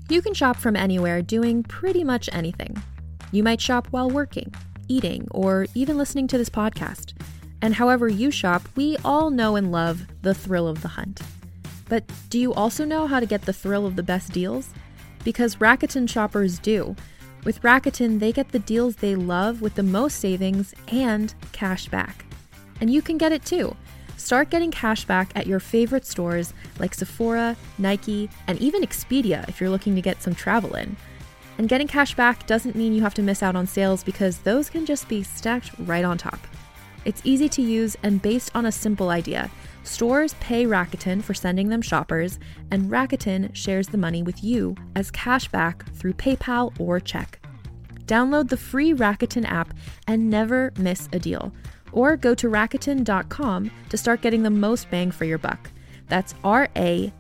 You can shop from anywhere doing pretty much anything. You might shop while working, eating, or even listening to this podcast. And however you shop, we all know and love the thrill of the hunt. But do you also know how to get the thrill of the best deals? Because Rakuten shoppers do. With Rakuten, they get the deals they love with the most savings and cash back. And you can get it too. Start getting cash back at your favorite stores like Sephora, Nike, and even Expedia if you're looking to get some travel in. And getting cash back doesn't mean you have to miss out on sales because those can just be stacked right on top. It's easy to use and based on a simple idea. Stores pay Rakuten for sending them shoppers, and Rakuten shares the money with you as cash back through PayPal or check. Download the free Rakuten app and never miss a deal. Or go to Rakuten.com to start getting the most bang for your buck. That's Rakuten.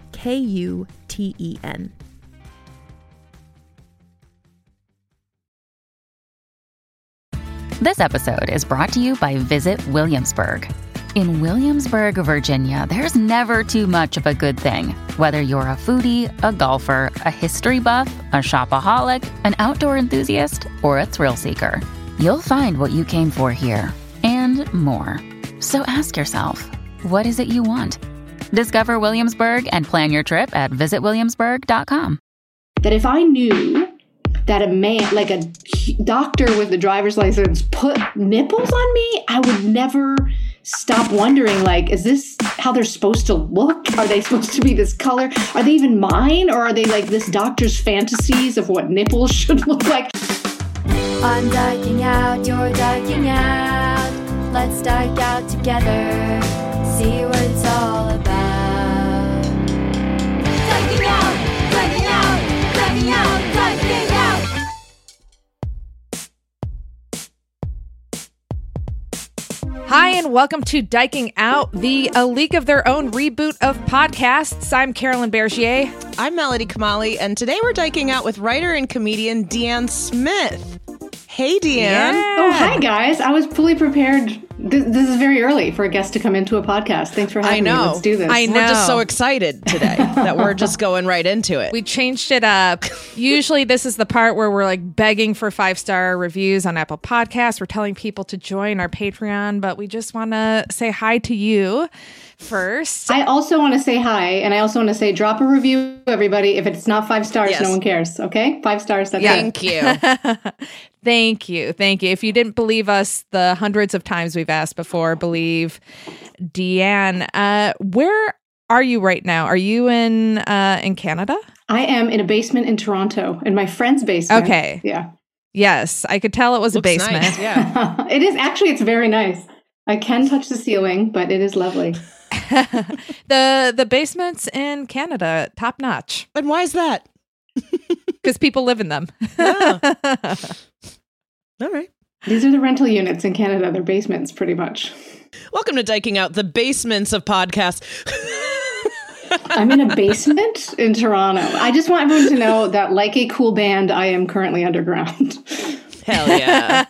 This episode is brought to you by Visit Williamsburg. In Williamsburg, Virginia, there's never too much of a good thing. Whether you're a foodie, a golfer, a history buff, a shopaholic, an outdoor enthusiast, or a thrill seeker, you'll find what you came for here and more. So ask yourself, what is it you want? Discover Williamsburg and plan your trip at visitwilliamsburg.com. That if I knew that a man, like a doctor with a driver's license, put nipples on me, I would never stop wondering, like, is this how they're supposed to look? Are they supposed to be this color? Are they even mine? Or are they like this doctor's fantasies of what nipples should look like? I'm dyking out, you're dyking out. Let's dyke out together. See what it's all about. Dyking out, dyking out, dyking out, dyking out. Hi, and welcome to Dyking Out, A League of Their Own reboot of podcasts. I'm Carolyn Bergier. I'm Melody Kamali, and today we're dyking out with writer and comedian Deanne Smith. Hey, Deanne. Yeah. Oh, hi, guys. I was fully prepared. This is very early for a guest to come into a podcast. Thanks for having me. Let's do this. I know. We're just so excited today that we're just going right into it. We changed it up. Usually this is the part where we're like begging for 5-star reviews on Apple Podcasts. We're telling people to join our Patreon, but we just want to say hi to you first. I also want to say hi, and I also want to say drop a review, everybody. If it's not 5 stars, Yes. no one cares. Okay? 5 stars. That's Thank you. Thank you. Thank you. If you didn't believe us the hundreds of times we've asked before, believe Deanne. Where are you right now? Are you in Canada? I am in a basement in Toronto, in my friend's basement. Okay. Yeah. Yes, I could tell it was a Looks basement. nice, yeah. It is actually, it's very nice. I can touch the ceiling, but it is lovely. The basements in Canada, top notch, And why is that? because people live in them. Yeah. All right. These are the rental units in Canada. They're basements, pretty much. Welcome to Dyking Out, the basements of podcasts. I'm in a basement in Toronto. I just want everyone to know that, like a cool band, I am currently underground. Hell yeah.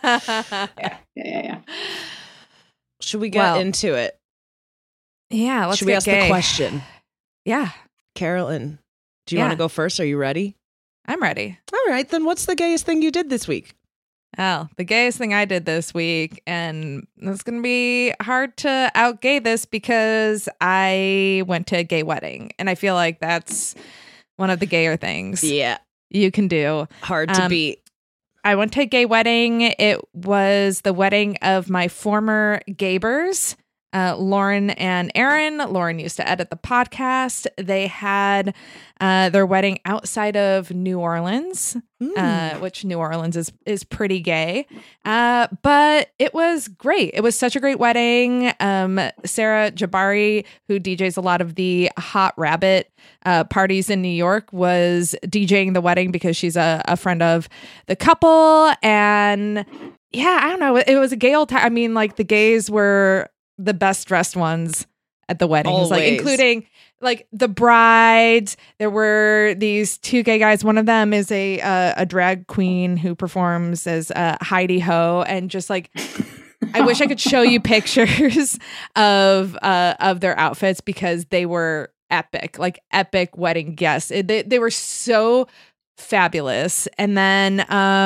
Yeah. Should we get Well, into it? Yeah, let's Should we get ask gay. the question? Yeah, Carolyn, do you Yeah. want to go first? Are you ready? I'm ready. All right, then what's the gayest thing you did this week? Oh, the gayest thing I did this week, and it's going to be hard to out-gay this because I went to a gay wedding, and I feel like that's one of the gayer things Yeah. you can do. Hard to beat. I went to a gay wedding. It was the wedding of my former gaybers, Lauren and Aaron. Lauren used to edit the podcast. They had their wedding outside of New Orleans, which New Orleans is pretty gay. But it was great. It was such a great wedding. Sarah Jabari, who DJs a lot of the Hot Rabbit parties in New York, was DJing the wedding because she's a friend of the couple. And yeah, I don't know. It was a gay old time. I mean, like the gays were the best dressed ones at the weddings, like Always. including like the brides. There were these 2 gay guys. One of them is a drag queen who performs as Heidi Ho, and just like I wish I could show you pictures of their outfits because they were epic, like epic wedding guests. They were so fabulous. And then,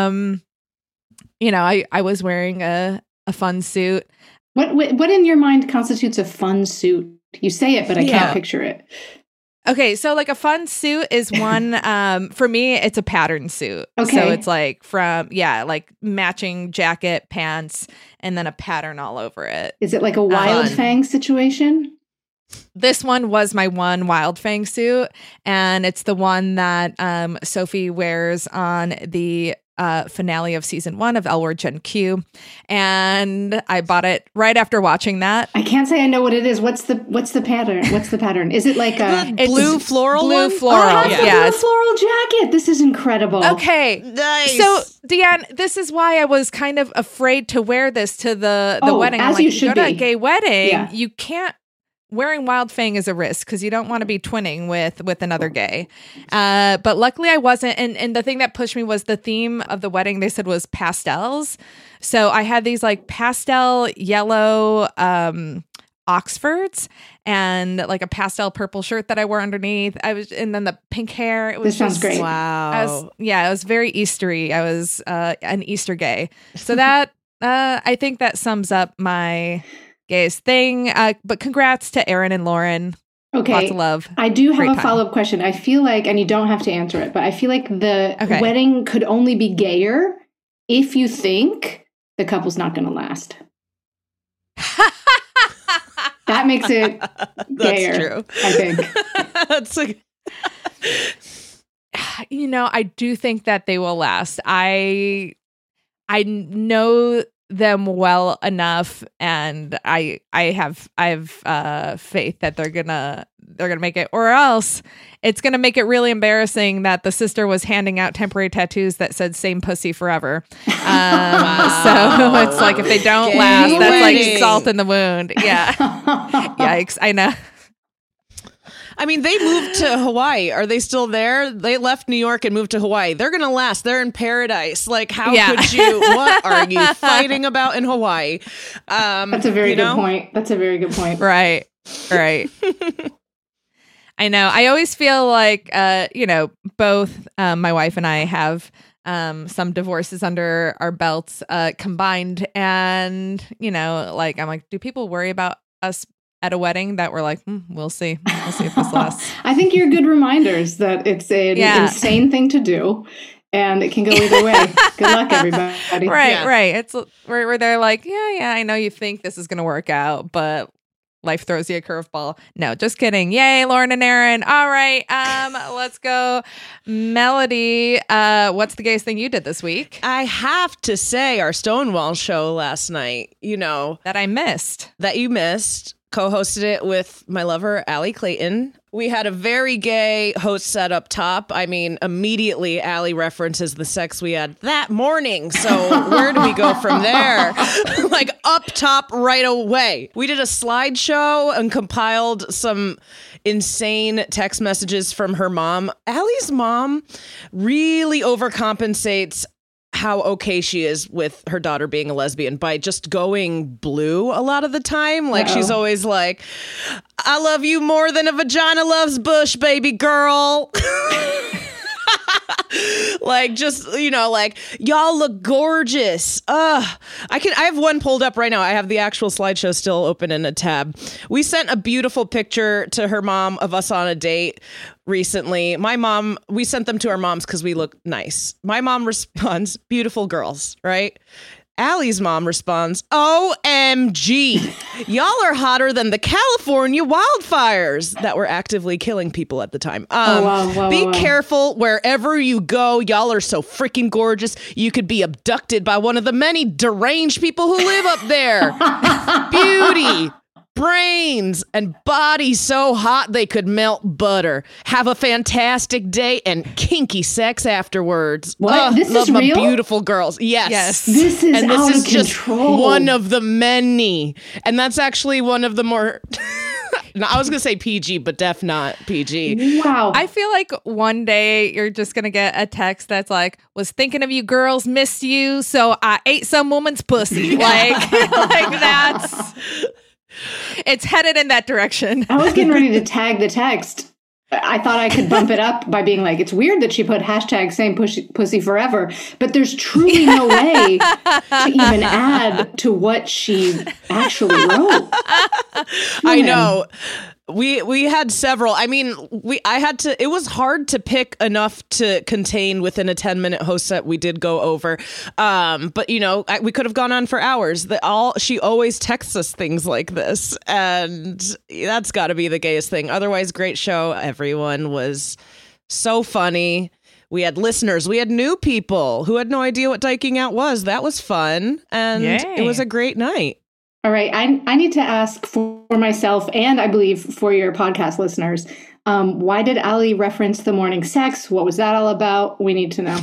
I was wearing a fun suit. What in your mind constitutes a fun suit? You say it, but I can't picture it. Okay, so like a fun suit is one, for me, it's a pattern suit. Okay. So it's like like matching jacket, pants, and then a pattern all over it. Is it like a Wild Fang situation? This one was my one Wild Fang suit, and it's the one that Sophie wears on the finale of season 1 of L Word Gen Q, and I bought it right after watching that. I can't say I know what it is. What's the pattern? What's the pattern? Is it like a blue floral? Oh, blue floral jacket. This is incredible. Okay, nice. So Deanne, this is why I was kind of afraid to wear this to the wedding. As you should go to a be. gay wedding, you can't. Wearing Wild Fang is a risk because you don't want to be twinning with another gay. But luckily I wasn't. And the thing that pushed me was the theme of the wedding, they said, was pastels. So I had these like pastel yellow Oxfords and like a pastel purple shirt that I wore underneath. And then the pink hair. It was this sounds great. Wow. It was very Eastery. I was an Easter gay. So that I think that sums up my gays thing, but congrats to Aaron and Lauren. Okay, lots of love. I do have Great a time. follow-up question. I feel like, and you don't have to answer it, but I feel like the wedding could only be gayer if you think the couple's not going to last. That makes it gayer. That's true. I think. That's like. I do think that they will last. I know them well enough, and I have faith that they're gonna make it, or else it's gonna make it really embarrassing that the sister was handing out temporary tattoos that said "same pussy forever." So it's like if they don't last, that's like salt in the wound. Yeah, yikes! I know. I mean, they moved to Hawaii. Are they still there? They left New York and moved to Hawaii. They're going to last. They're in paradise. Like, how could you? What are you fighting about in Hawaii? That's a very good point. That's a very good point. Right. I know. I always feel like, both my wife and I have some divorces under our belts combined. And, I'm like, do people worry about us at a wedding that we're like, we'll see. We'll see if this lasts. I think you're good reminders that it's an insane thing to do, and it can go either way. Good luck, everybody. Right. It's where they're like, I know you think this is going to work out, but life throws you a curveball. No, just kidding. Yay, Lauren and Aaron. All right, let's go. Melody, what's the gayest thing you did this week? I have to say, our Stonewall show last night, that I missed. That you missed. Co-hosted it with my lover, Allie Clayton. We had a very gay host set up top. I mean, immediately Allie references the sex we had that morning. So where do we go from there? Like up top right away. We did a slideshow and compiled some insane text messages from her mom. Allie's mom really overcompensates how okay she is with her daughter being a lesbian by just going blue a lot of the time. Like she's always like, I love you more than a vagina loves bush, baby girl. Like, just, like, y'all look gorgeous. I have one pulled up right now. I have the actual slideshow still open in a tab. We sent a beautiful picture to her mom of us on a date recently. We sent them to our moms because we look nice. My mom responds, beautiful girls, right? Allie's mom responds, OMG, y'all are hotter than the California wildfires that were actively killing people at the time. Be careful wherever you go. Y'all are so freaking gorgeous. You could be abducted by one of the many deranged people who live up there. Beauty, brains, and bodies so hot they could melt butter. Have a fantastic day and kinky sex afterwards. What? This love is my real? beautiful girls. Yes. This is out of just control. one of the many. And that's actually one of the more... No, I was going to say PG, but def not PG. Wow. I feel like one day you're just going to get a text that's like, was thinking of you girls, missed you, so I ate some woman's pussy. like that's... It's headed in that direction. I was getting ready to tag the text I thought I could bump it up by being like, it's weird that she put hashtag same pussy forever, but there's truly no way to even add to what she actually wrote. I know. We had several. I mean, it was hard to pick enough to contain within a 10-minute host set. We did go over. But we could have gone on for hours. She always texts us things like this, and that's got to be the gayest thing. Otherwise, great show. Everyone was so funny. We had listeners. We had new people who had no idea what Dyking Out was. That was fun. And It was a great night. All right. I need to ask for myself and I believe for your podcast listeners, why did Allie reference the morning sex? What was that all about? We need to know.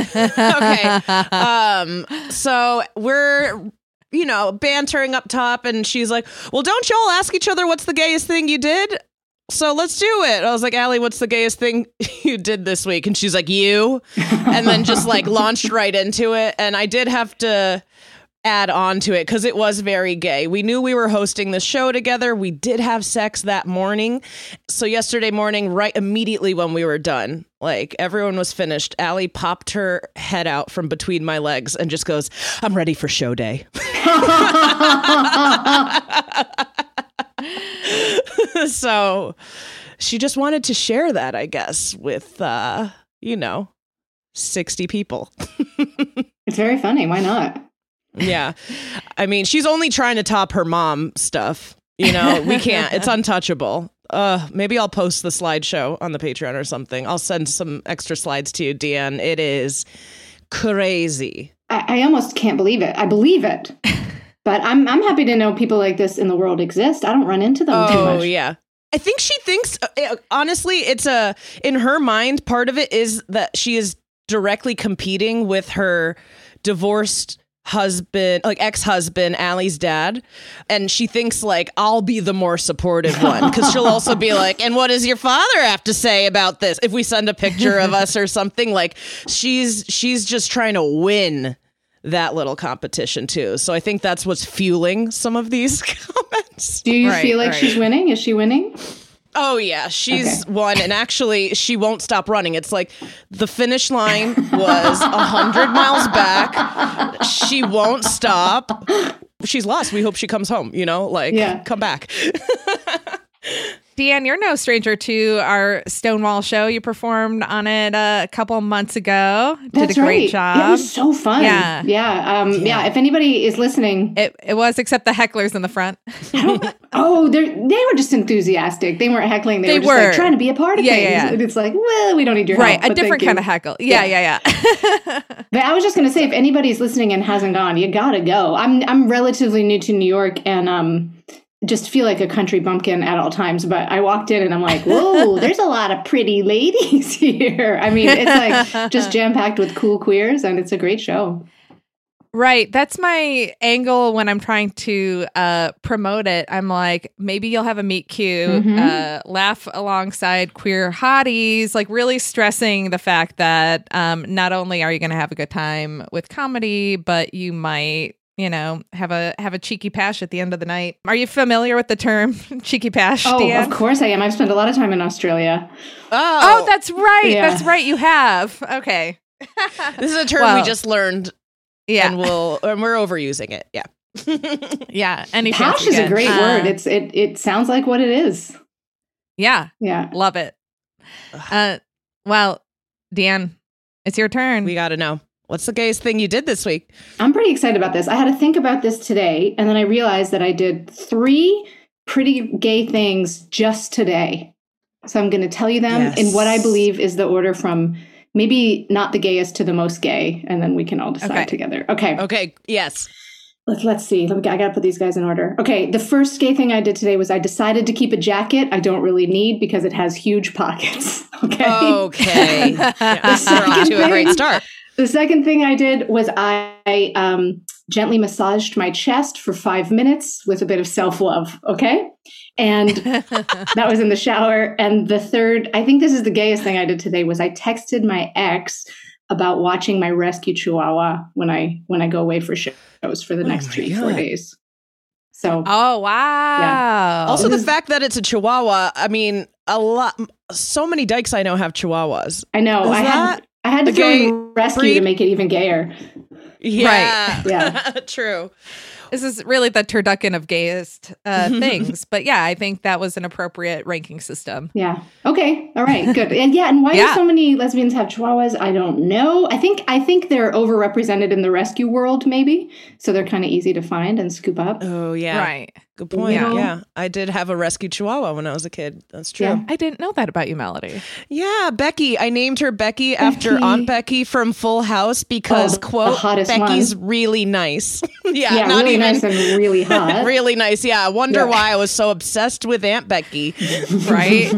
Okay. So we're, bantering up top and she's like, well, don't y'all ask each other what's the gayest thing you did? So let's do it. I was like, Allie, what's the gayest thing you did this week? And she's like, you. And then just launched right into it. And I did have to add on to it because it was very gay. We knew we were hosting the show together. We did have sex that morning. So yesterday morning, right immediately when we were done, everyone was finished, Allie popped her head out from between my legs and just goes, I'm ready for show day. So she just wanted to share that, I guess, with, 60 people. It's very funny. Why not? Yeah. I mean, she's only trying to top her mom stuff. We can't. It's untouchable. Maybe I'll post the slideshow on the Patreon or something. I'll send some extra slides to you, Deanne. It is crazy. I almost can't believe it. I believe it. But I'm happy to know people like this in the world exist. I don't run into them too much. Oh, yeah. I think she thinks, honestly, it's in her mind, part of it is that she is directly competing with her divorced husband, ex-husband, Allie's dad. And she thinks I'll be the more supportive one because she'll also be like, and what does your father have to say about this? If we send a picture of us or something, she's just trying to win that little competition too. So I think that's what's fueling some of these comments. Do you feel like she's winning? Is she winning? Oh, yeah. She's won. And actually, she won't stop running. It's the finish line was 100 miles back. She won't stop. She's lost. We hope she comes home, come back. Deanne, you're no stranger to our Stonewall show. You performed on it a couple months ago. Did a great job. It was so fun. Yeah. Yeah. If anybody is listening. It was, except the hecklers in the front. They were just enthusiastic. They weren't heckling. They were just trying to be a part of things. Yeah. And it's we don't need your help. Right, a different kind of heckle. Yeah. But I was just going to say, if anybody's listening and hasn't gone, you got to go. I'm relatively new to New York and just feel like a country bumpkin at all times. But I walked in and I'm like, whoa, there's a lot of pretty ladies here. I mean, it's just jam-packed with cool queers, and it's a great show. Right. That's my angle when I'm trying to promote it. I'm like, maybe you'll have a meet cute, laugh alongside queer hotties, really stressing the fact that not only are you going to have a good time with comedy, but you might have a cheeky pash at the end of the night. Are you familiar with the term cheeky pash, Deanne? Of course I am. I've spent a lot of time in Australia. Oh, that's right. Yeah. That's right. You have. Okay. This is a term we just learned. Yeah. And we're overusing it. Yeah. Yeah. Pash is a great word. It sounds like what it is. Yeah. Yeah. Love it. Well, Deanne, it's your turn. We got to know. What's the gayest thing you did this week? I'm pretty excited about this. I had to think about this today, and then I realized that I did 3 pretty gay things just today. So I'm going to tell you them in what I believe is the order from maybe not the gayest to the most gay, and then we can all decide together. Okay. Okay. Yes. Let's see. I got to put these guys in order. Okay. The first gay thing I did today was I decided to keep a jacket I don't really need because it has huge pockets. Okay. We're off to a great start. The second thing I did was I gently massaged my chest for 5 minutes with a bit of self-love, okay? And that was in the shower. And the third, I think this is the gayest thing I did today, was I texted my ex about watching my rescue chihuahua when I go away for shows for the next 3-4 days. So. Oh, wow. Yeah. Also, the fact that it's a chihuahua, I mean, so many dykes I know have Chihuahuas. I know. Is I had to a throw gay in rescue breed? to make it even gayer. Yeah. Yeah. True. This is really the turducken of gayest things. But yeah, I think that was an appropriate ranking system. Yeah. Okay. All right. Good. And why do so many lesbians have Chihuahuas? I don't know. I think they're overrepresented in the rescue world, maybe. So they're kind of easy to find and scoop up. Oh, yeah. Right. Good point. You know? Yeah. I did have a rescue Chihuahua when I was a kid. That's true. Yeah. I didn't know that about you, Melody. Yeah, Becky. I named her Becky after Becky. Aunt Becky from Full House because, Oh, the quote, hottest Becky's one. really nice. Yeah. not Really even nice and really hot. really nice. Yeah, I wonder Yeah. why I was so obsessed with Aunt Becky. Right?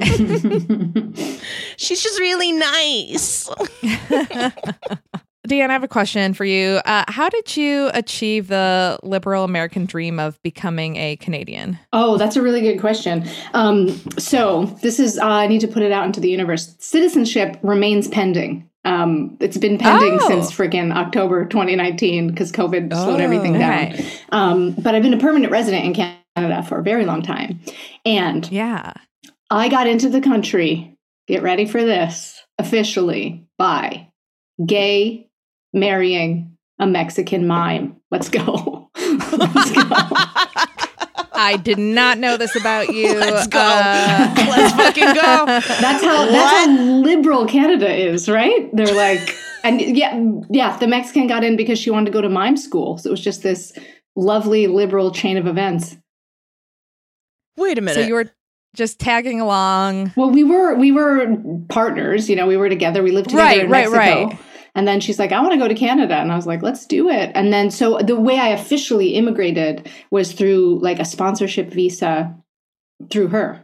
She's just really nice. Deanne, I have a question for you. How did you achieve the liberal American dream of becoming a Canadian? Oh, that's a really good question. So this is, I need to put it out into the universe. Citizenship remains pending. It's been pending since freaking October 2019 because COVID slowed everything down. Okay. But I've been a permanent resident in Canada for a very long time. And Yeah. I got into the country, get ready for this, officially by gay marrying a Mexican mime. Let's go. Let's go. I did not know this about you. Let's go. Let's fucking go. That's how liberal Canada is, right? They're like, and yeah, the Mexican got in because she wanted to go to mime school. So it was just this lovely liberal chain of events. Wait a minute. So you were just tagging along. Well, we were partners, we were together. We lived together in Mexico. Right. And then she's like, I want to go to Canada. And I was like, let's do it. And then so the way I officially immigrated was through like a sponsorship visa through her.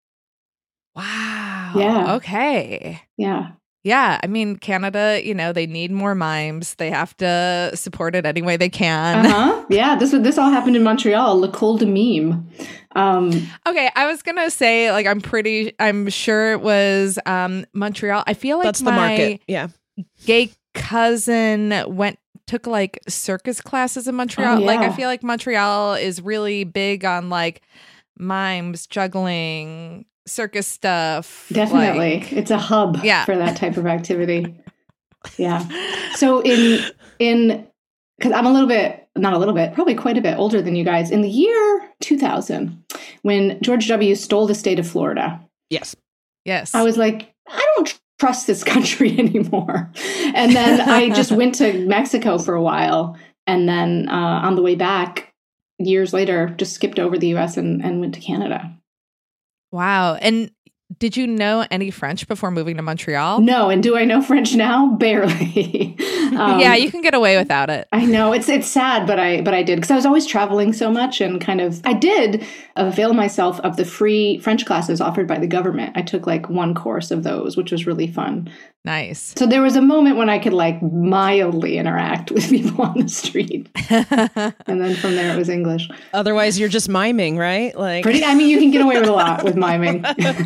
Wow. Yeah. Okay. Yeah. Yeah. I mean, Canada, they need more mimes. They have to support it any way they can. Uh-huh. Yeah. This all happened in Montreal, L'École de Mime. Okay. I was going to say, like, I'm sure it was Montreal. I feel like that's the market. Yeah. Gay cousin took like circus classes in Montreal. Oh, yeah. Like, I feel like Montreal is really big on like mimes, juggling, circus stuff. Definitely. Like, it's a hub for that type of activity. Yeah. So because I'm probably quite a bit older than you guys, in the year 2000, when George W. stole the state of Florida. Yes. Yes. I was like, I don't trust this country anymore. And then I just went to Mexico for a while. And then on the way back, years later, just skipped over the US and went to Canada. Wow. And did you know any French before moving to Montreal? No. And do I know French now? Barely. Yeah, you can get away without it. I know it's sad, but I did, because I was always traveling so much, and I did avail myself of the free French classes offered by the government. I took like one course of those, which was really fun. Nice. So there was a moment when I could like mildly interact with people on the street, and then from there it was English. Otherwise, you're just miming, right? Like, you can get away with a lot with miming.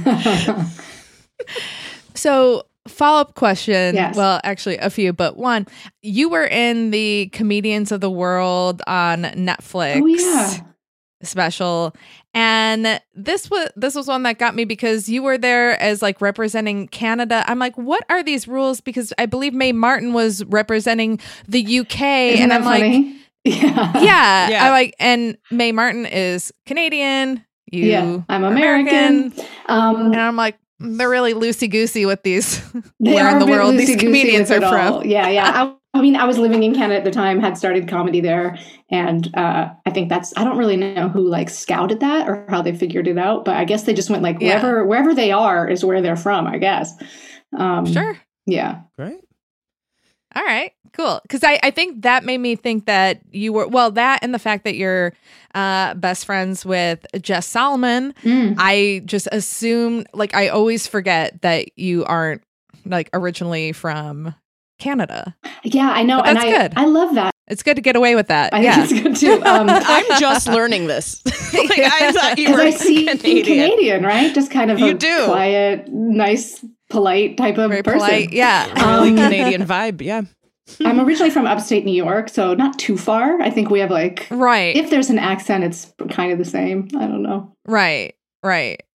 So, follow-up question. Yes. Well, actually a few, but one, you were in the Comedians of the World on Netflix. Oh yeah. Special, and this was one that got me because you were there as like representing Canada. I'm like, what are these rules? Because I believe Mae Martin was representing the UK. Isn't and that I'm funny? like, yeah. I like, and Mae Martin is Canadian. I'm American. And I'm like, they're really loosey-goosey with these. They where in are the a bit world these loosey-goosey comedians with are it from. all. Yeah. I mean, I was living in Canada at the time, had started comedy there. And I think I don't really know who like scouted that or how they figured it out. But I guess they just went like wherever they are is where they're from, I guess. Sure. Yeah. Right. All right, cool. Because I think that made me think that you were, well, that and the fact that you're best friends with Jess Solomon, I just assumed, like, I always forget that you aren't, like, originally from Canada. Yeah, I know. But that's good. I love that. It's good to get away with that. I think it's good too. I'm just learning this. Like, I thought you were I see Canadian. right? Just kind of quiet, nice, polite type of Very person. polite, yeah. Really Canadian vibe, yeah. I'm originally from upstate New York, so not too far. I think we have like, right. if there's an accent, it's kind of the same. I don't know. Right.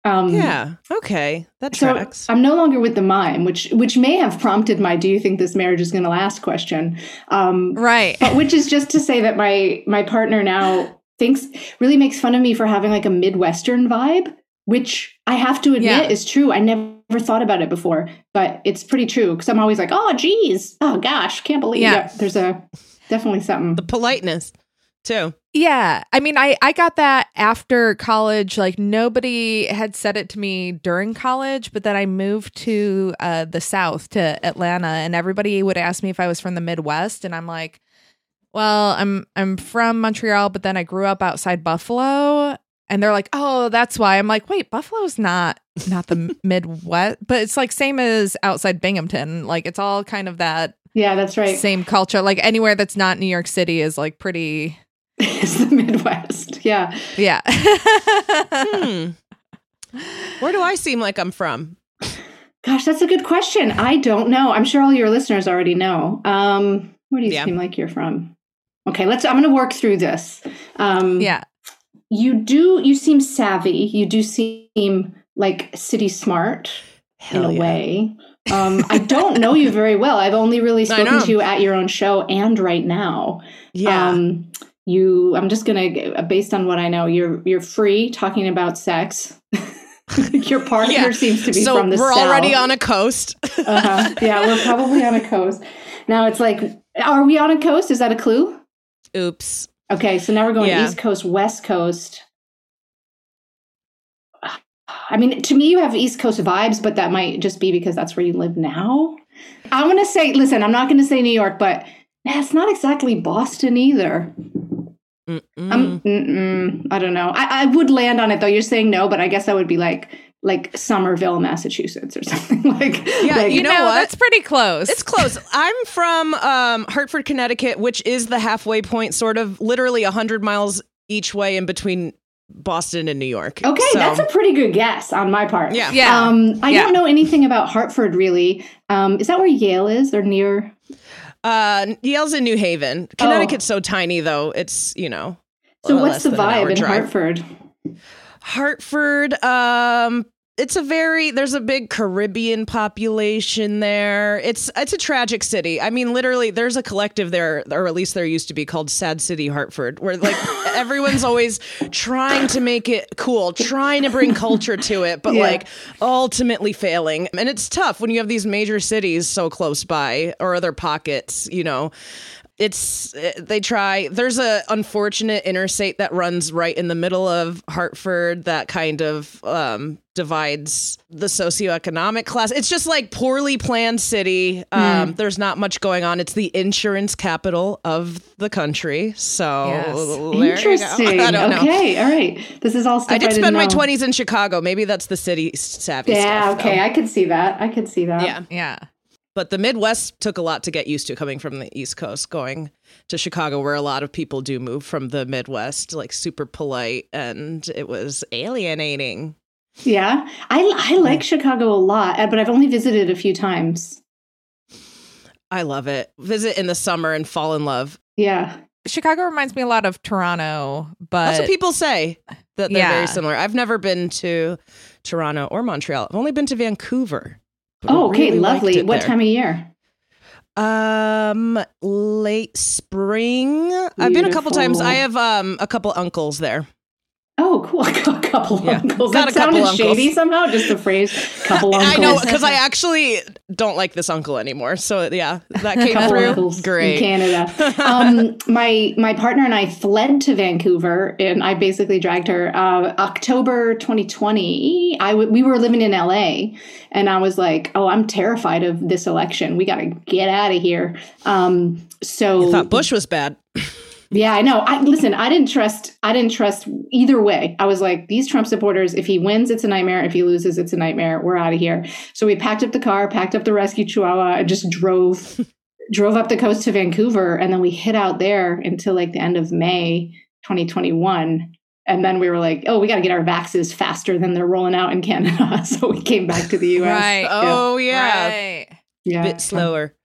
Yeah. Okay. That So tracks. I'm no longer with the mime, which may have prompted my "Do you think this marriage is going to last?" question. Right. But which is just to say that my partner now really makes fun of me for having like a Midwestern vibe, which I have to admit is true. I never thought about it before, but it's pretty true because I'm always like, oh, geez, oh gosh, can't believe it. There's definitely something. The politeness too. Yeah. I mean, I got that after college. Like nobody had said it to me during college, but then I moved to the South, to Atlanta, and everybody would ask me if I was from the Midwest. And I'm like, well, I'm from Montreal, but then I grew up outside Buffalo. And they're like, oh, that's why. I'm like, wait, Buffalo's not the Midwest, but it's like same as outside Binghamton. Like it's all kind of that. Yeah, that's right. Same culture. Like anywhere that's not New York City is like pretty. It's the Midwest. Yeah. Yeah. Where do I seem like I'm from? Gosh, that's a good question. I don't know. I'm sure all your listeners already know. Where do you seem like you're from? Okay, I'm going to work through this. Yeah. You seem savvy. You do seem like city smart in a way. I don't know you very well. I've only really spoken to you at your own show and right now. Yeah. I'm just gonna, based on what I know, you're free talking about sex. Your partner seems to be from the South. So we're already on a coast. Yeah, we're probably on a coast. Now it's like, are we on a coast? Is that a clue? Oops. Okay, so now we're going East Coast, West Coast. I mean, to me, you have East Coast vibes, but that might just be because that's where you live now. I'm going to say, listen, I'm not going to say New York, but it's not exactly Boston either. I don't know. I would land on it, though. You're saying no, but I guess that would be like Somerville, Massachusetts or something like. Yeah, like, you know what? That's pretty close. It's close. I'm from Hartford, Connecticut, which is the halfway point, sort of literally 100 miles each way in between Boston and New York. Okay, that's a pretty good guess on my part. Yeah. I don't know anything about Hartford, really. Is that where Yale is? Or near? Yale's in New Haven. Connecticut's so tiny, though. It's, So what's the vibe in Hartford? Hartford, there's a big Caribbean population there. It's a tragic city. I mean, literally, there's a collective there, or at least there used to be, called Sad City Hartford, where like everyone's always trying to make it cool, trying to bring culture to it, but like ultimately failing. And it's tough when you have these major cities so close by, or other pockets, they try. There's a unfortunate interstate that runs right in the middle of Hartford that kind of divides the socioeconomic class. It's just like poorly planned city. There's not much going on. It's the insurance capital of the country. So interesting. I don't know. Okay, all right. This is all stuff I did spend my know. 20s in Chicago. Maybe that's the city savvy stuff. Yeah, okay. Though. I could see that. Yeah. Yeah. But the Midwest took a lot to get used to, coming from the East Coast, going to Chicago, where a lot of people do move from the Midwest, like super polite, and it was alienating. Yeah. I like Chicago a lot, but I've only visited a few times. I love it. Visit in the summer and fall in love. Yeah. Chicago reminds me a lot of Toronto, but that's what people say, that they're very similar. I've never been to Toronto or Montreal. I've only been to Vancouver. Oh, okay, really lovely. What time of year? Late spring. Beautiful. I've been a couple times. I have a couple uncles there. Oh, cool. A couple uncles. Got that a couple sounded uncles. shady somehow, just the phrase couple uncles. I know, because I actually don't like this uncle anymore. So yeah, that came through. Uncles great. In Canada. My partner and I fled to Vancouver, and I basically dragged her. October 2020, we were living in LA, and I was like, oh, I'm terrified of this election. We got to get out of here. So you thought Bush was bad. Yeah, I know. I didn't trust either way. I was like, these Trump supporters, if he wins, it's a nightmare. If he loses, it's a nightmare. We're out of here. So we packed up the car, packed up the rescue chihuahua, and just drove up the coast to Vancouver. And then we hid out there until like the end of May 2021. And then we were like, oh, we got to get our vaxes faster than they're rolling out in Canada. So we came back to the U.S. Right. Oh, yeah. Right. Yeah. A bit slower.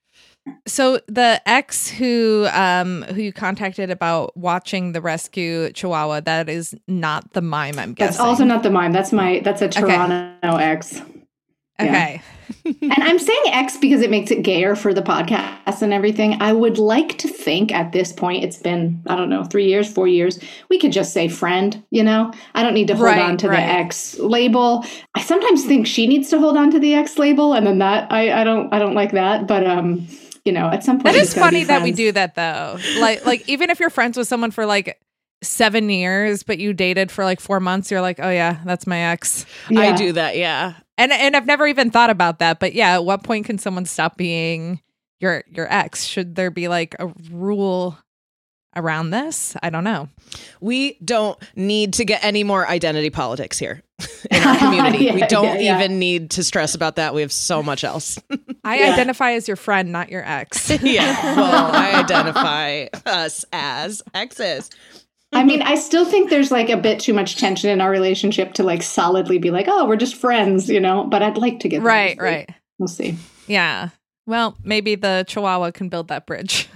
So the ex who you contacted about watching the rescue Chihuahua, that is not the mime, I'm guessing. That's also not the mime. That's a Toronto ex. Okay. And I'm saying X because it makes it gayer for the podcast and everything. I would like to think at this point, it's been, I don't know, 3 years, 4 years, we could just say friend, you know? I don't need to hold on to the X label. I sometimes think she needs to hold on to the X label, and then that, I don't like that. But, you know, at some point. That is funny that we do that, though. Like even if you're friends with someone for like 7 years, but you dated for like 4 months, you're like, oh yeah, that's my ex. Yeah. I do that, yeah. And I've never even thought about that. But yeah, at what point can someone stop being your ex? Should there be like a rule around this? I don't know. We don't need to get any more identity politics here in our community. We don't even need to stress about that. We have so much else. I identify as your friend, not your ex. Yeah. Well, I identify us as exes. I mean, I still think there's like a bit too much tension in our relationship to like solidly be like, oh, we're just friends, you know, but I'd like to get right. We'll see. Yeah. Well, maybe the Chihuahua can build that bridge.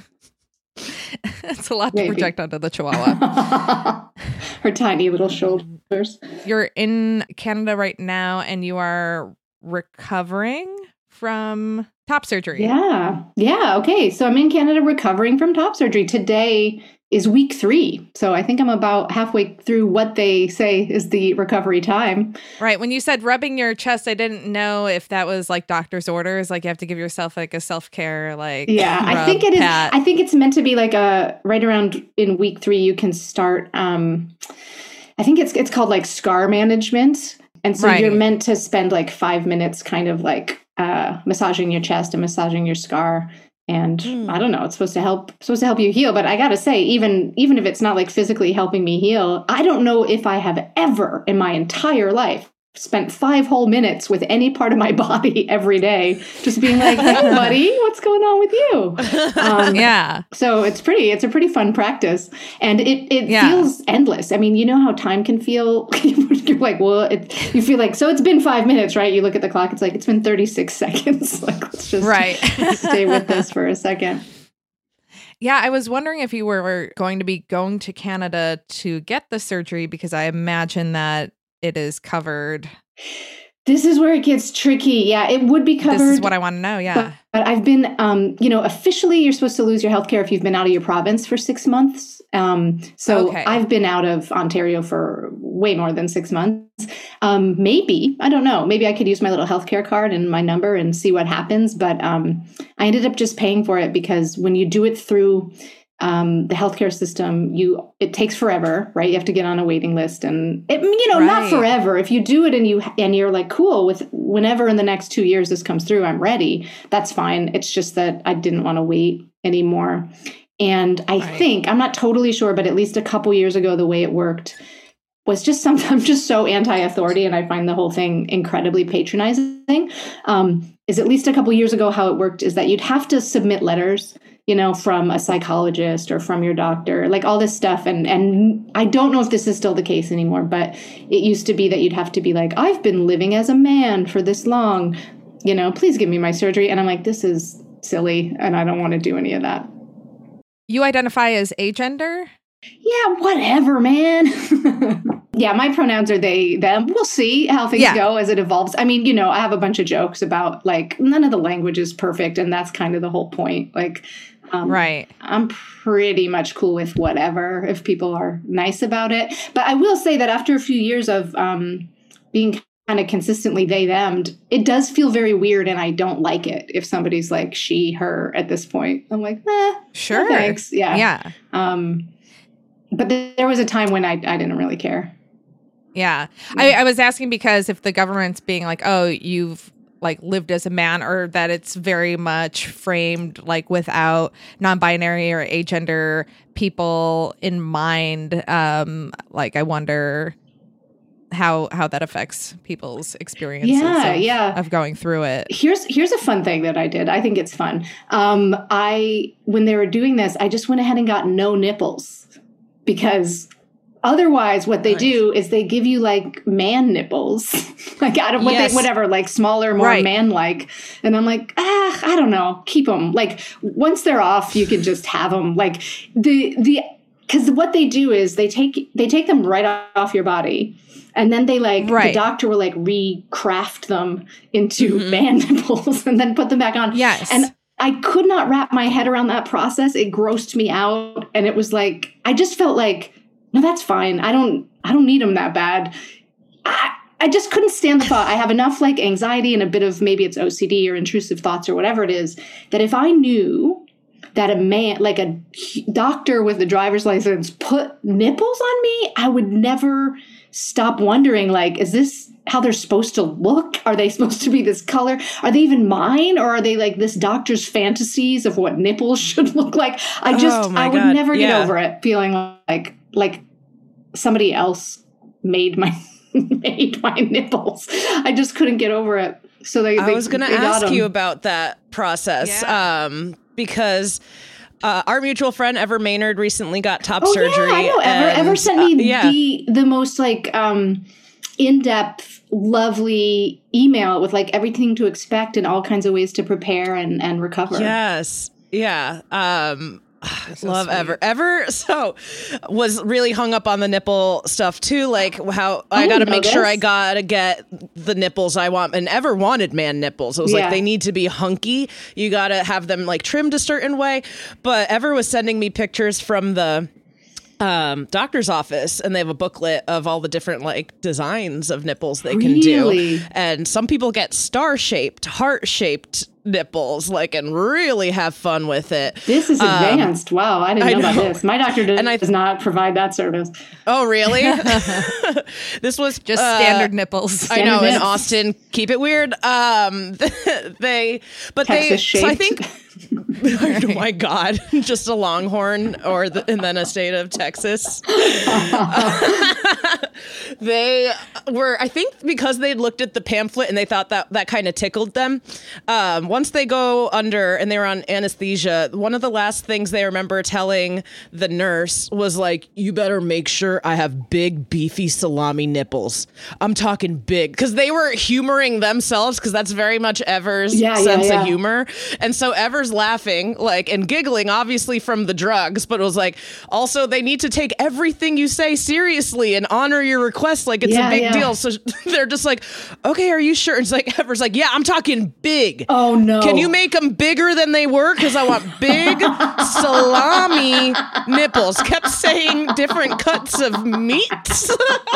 It's a lot to project onto the Chihuahua. Her tiny little shoulders. You're in Canada right now and you are recovering from top surgery. Yeah. Okay. So I'm in Canada recovering from top surgery. Today is week 3. So I think I'm about halfway through what they say is the recovery time. Right. When you said rubbing your chest, I didn't know if that was like doctor's orders. Like you have to give yourself like a self-care, like, yeah, I think it is. I think it's meant to be like right around in week 3, you can start, I think it's called like scar management. And so you're meant to spend like 5 minutes kind of like massaging your chest and massaging your scar. And I don't know, it's supposed to help you heal. But I got to say, even if it's not like physically helping me heal, I don't know if I have ever in my entire life spent 5 whole minutes with any part of my body every day, just being like, hey, buddy, what's going on with you? Yeah. So it's a pretty fun practice. And it feels endless. I mean, you know how time can feel? You're like, well, you feel like, so it's been 5 minutes, right? You look at the clock, it's like, it's been 36 seconds. Like, let's just stay with this for a second. Yeah, I was wondering if you were going to be going to Canada to get the surgery, because I imagine that it is covered. This is where it gets tricky. Yeah, it would be covered. This is what I want to know. Yeah. But I've been, officially you're supposed to lose your healthcare if you've been out of your province for 6 months. I've been out of Ontario for way more than 6 months. Maybe, I don't know. Maybe I could use my little healthcare card and my number and see what happens. But I ended up just paying for it because when you do it through the healthcare system, it takes forever, right? You have to get on a waiting list, and not forever. If you do it and you're like, cool, with whenever in the next 2 years this comes through, I'm ready. That's fine. It's just that I didn't want to wait anymore. And I think, I'm not totally sure, but at least a couple years ago, the way it worked was just I'm just so anti-authority, and I find the whole thing incredibly patronizing. Is at least a couple years ago, how it worked is that you'd have to submit letters, from a psychologist or from your doctor, like all this stuff. And I don't know if this is still the case anymore, but it used to be that you'd have to be like, I've been living as a man for this long, please give me my surgery. And I'm like, this is silly, and I don't want to do any of that. You identify as agender? Yeah, whatever, man. Yeah, my pronouns are they, them. We'll see how things go as it evolves. I mean, I have a bunch of jokes about like none of the language is perfect, and that's kind of the whole point. Like, I'm pretty much cool with whatever if people are nice about it. But I will say that after a few years of being kind of consistently they, them, it does feel very weird, and I don't like it if somebody's like she, her at this point. I'm like, sure. No thanks. Yeah. Yeah. But there was a time when I didn't really care. Yeah. I was asking because if the government's being like, oh, you've like lived as a man, or that it's very much framed like without non-binary or agender people in mind, like I wonder how that affects people's experiences of going through it. Here's a fun thing that I did. I think it's fun. When they were doing this, I just went ahead and got no nipples, because otherwise, what they do is they give you like man nipples, like out of whatever, like smaller, more man-like. And I'm like, I don't know, keep them. Like once they're off, you can just have them. Like because what they do is they take them right off your body. And then they the doctor will like recraft them into man nipples and then put them back on. Yes. And I could not wrap my head around that process. It grossed me out. And it was like, I just felt like, no, that's fine. I don't need them that bad. I just couldn't stand the thought. I have enough like anxiety and a bit of maybe it's OCD or intrusive thoughts or whatever it is, that if I knew that a man, like a doctor with a driver's license, put nipples on me, I would never stop wondering, like, is this how they're supposed to look? Are they supposed to be this color? Are they even mine? Or are they like this doctor's fantasies of what nipples should look like? I would never get over it, feeling like somebody else made my nipples. I just couldn't get over it. So I was going to ask you about that process, because our mutual friend Ever Maynard recently got top surgery. Yeah, I know. Ever sent me the most like in-depth, lovely email with like everything to expect and all kinds of ways to prepare and recover. Yes. Yeah. Love sweet. Ever was really hung up on the nipple stuff too, like how I gotta make sure I gotta get the nipples I want, and Ever wanted man nipples. It was like they need to be hunky, you gotta have them like trimmed a certain way. But Ever was sending me pictures from the doctor's office, and they have a booklet of all the different like designs of nipples they can do, and some people get star-shaped, heart-shaped nipples, like, and really have fun with it. This is advanced. Wow, I didn't know about this. My doctor does not provide that service. Oh, really? This was just standard nipples. I know, in Austin, keep it weird. Texas shaped. So I think. Oh my God, just a Longhorn and then a state of Texas. They were, I think, because they'd looked at the pamphlet and they thought that kind of tickled them. Once they go under and they were on anesthesia, one of the last things they remember telling the nurse was like, you better make sure I have big, beefy salami nipples. I'm talking big, because they were humoring themselves, because that's very much Ever's sense of humor. And so Ever's laughing like and giggling, obviously from the drugs, but it was like, also they need to take everything you say seriously and honor your request like it's a big deal. So they're just like, okay, are you sure? And it's like, Ever's like, yeah, I'm talking big. Oh no. Can you make them bigger than they were? Because I want big salami nipples. Kept saying different cuts of meats.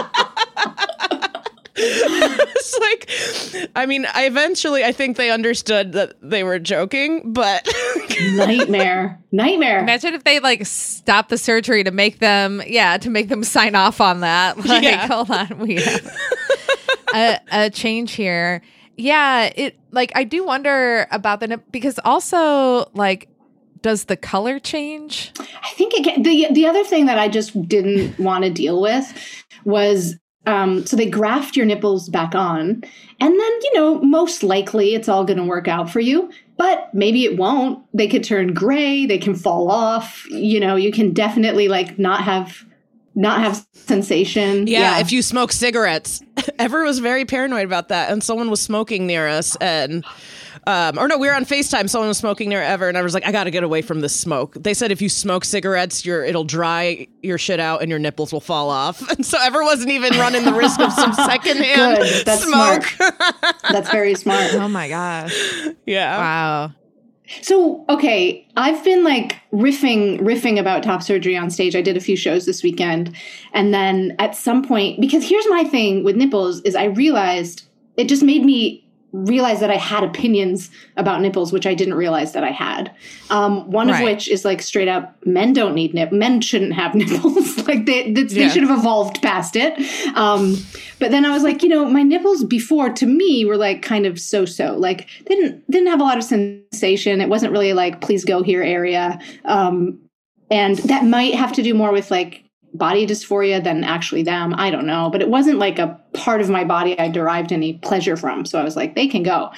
It's like, I mean, I think they understood that they were joking, but nightmare. Imagine if they like stopped the surgery to make them sign off on that. Like, hold on, we have a change here. Yeah, it like I do wonder about because also like, does the color change? I think the other thing that I just didn't want to deal with was. So they graft your nipples back on, and then, most likely it's all going to work out for you, but maybe it won't. They could turn gray. They can fall off. You can definitely like not have sensation. Yeah. If you smoke cigarettes, Ever was very paranoid about that. And someone was smoking near us and, we were on FaceTime. Someone was smoking near Ever, and I was like, I got to get away from this smoke. They said if you smoke cigarettes, it'll dry your shit out and your nipples will fall off. And so Ever wasn't even running the risk of some secondhand smoke. Smart. That's very smart. Oh my gosh. Yeah. Wow. So, okay, I've been like riffing about top surgery on stage. I did a few shows this weekend. And then at some point, because here's my thing with nipples is I realized it just made me realize that I had opinions about nipples, which I didn't realize that I had. One of which is like straight up, men don't need men shouldn't have nipples. Like they should have evolved past it. But then I was like, my nipples before to me were like kind of so-so. Like they didn't have a lot of sensation. It wasn't really like, please go here area. And that might have to do more with like body dysphoria than actually them. I don't know. But it wasn't like a part of my body I derived any pleasure from. So I was like, they can go.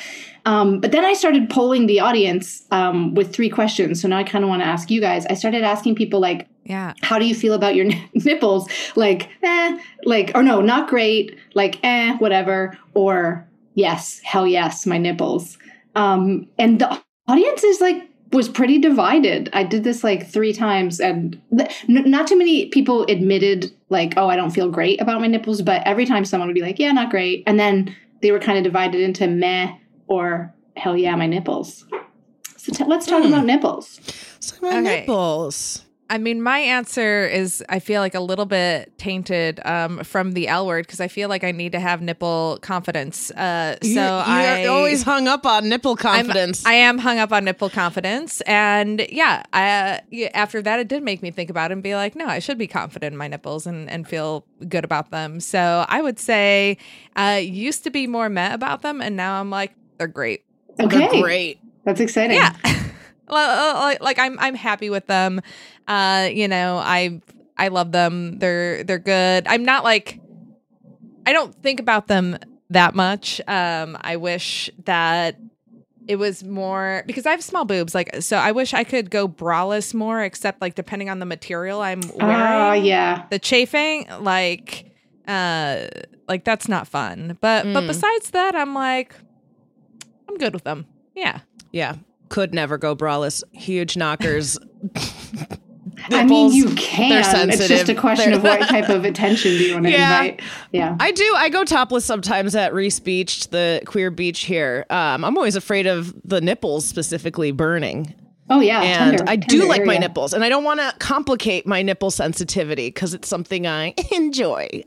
But then I started polling the audience with 3 questions. So now I kind of want to ask you guys. I started asking people like, Yeah. how do you feel about your nipples? Like, or no, not great, like, whatever, or yes, hell yes, my nipples. And the audience was pretty divided. I did this like 3 times, and not too many people admitted like, oh, I don't feel great about my nipples. But every time someone would be like, yeah, not great. And then they were kind of divided into meh or hell yeah, my nipples. So let's talk about nipples. So my nipples. I mean, my answer is I feel like a little bit tainted from the L word because I feel like I need to have nipple confidence. You're always hung up on nipple confidence. I am hung up on nipple confidence. And after that, it did make me think about it and be like, no, I should be confident in my nipples and feel good about them. So I would say used to be more meh about them. And now I'm like, they're great. Okay. They're great. That's exciting. Yeah. Like I'm happy with them. I love them. They're good. I'm not like, I don't think about them that much. I wish that it was more because I have small boobs. Like, so I wish I could go braless more, except like depending on the material I'm wearing. Yeah. The chafing, like that's not fun. But besides that, I'm like, I'm good with them. Yeah. Yeah. Could never go braless. Huge knockers. I mean, you They're can. sensitive. It's just a question of what type of attention do you want to invite. Yeah. I do. I go topless sometimes at Reese Beach, the queer beach here. I'm always afraid of the nipples specifically burning. Oh, yeah. And I do tender like my area. nipples, and I don't want to complicate my nipple sensitivity because it's something I enjoy.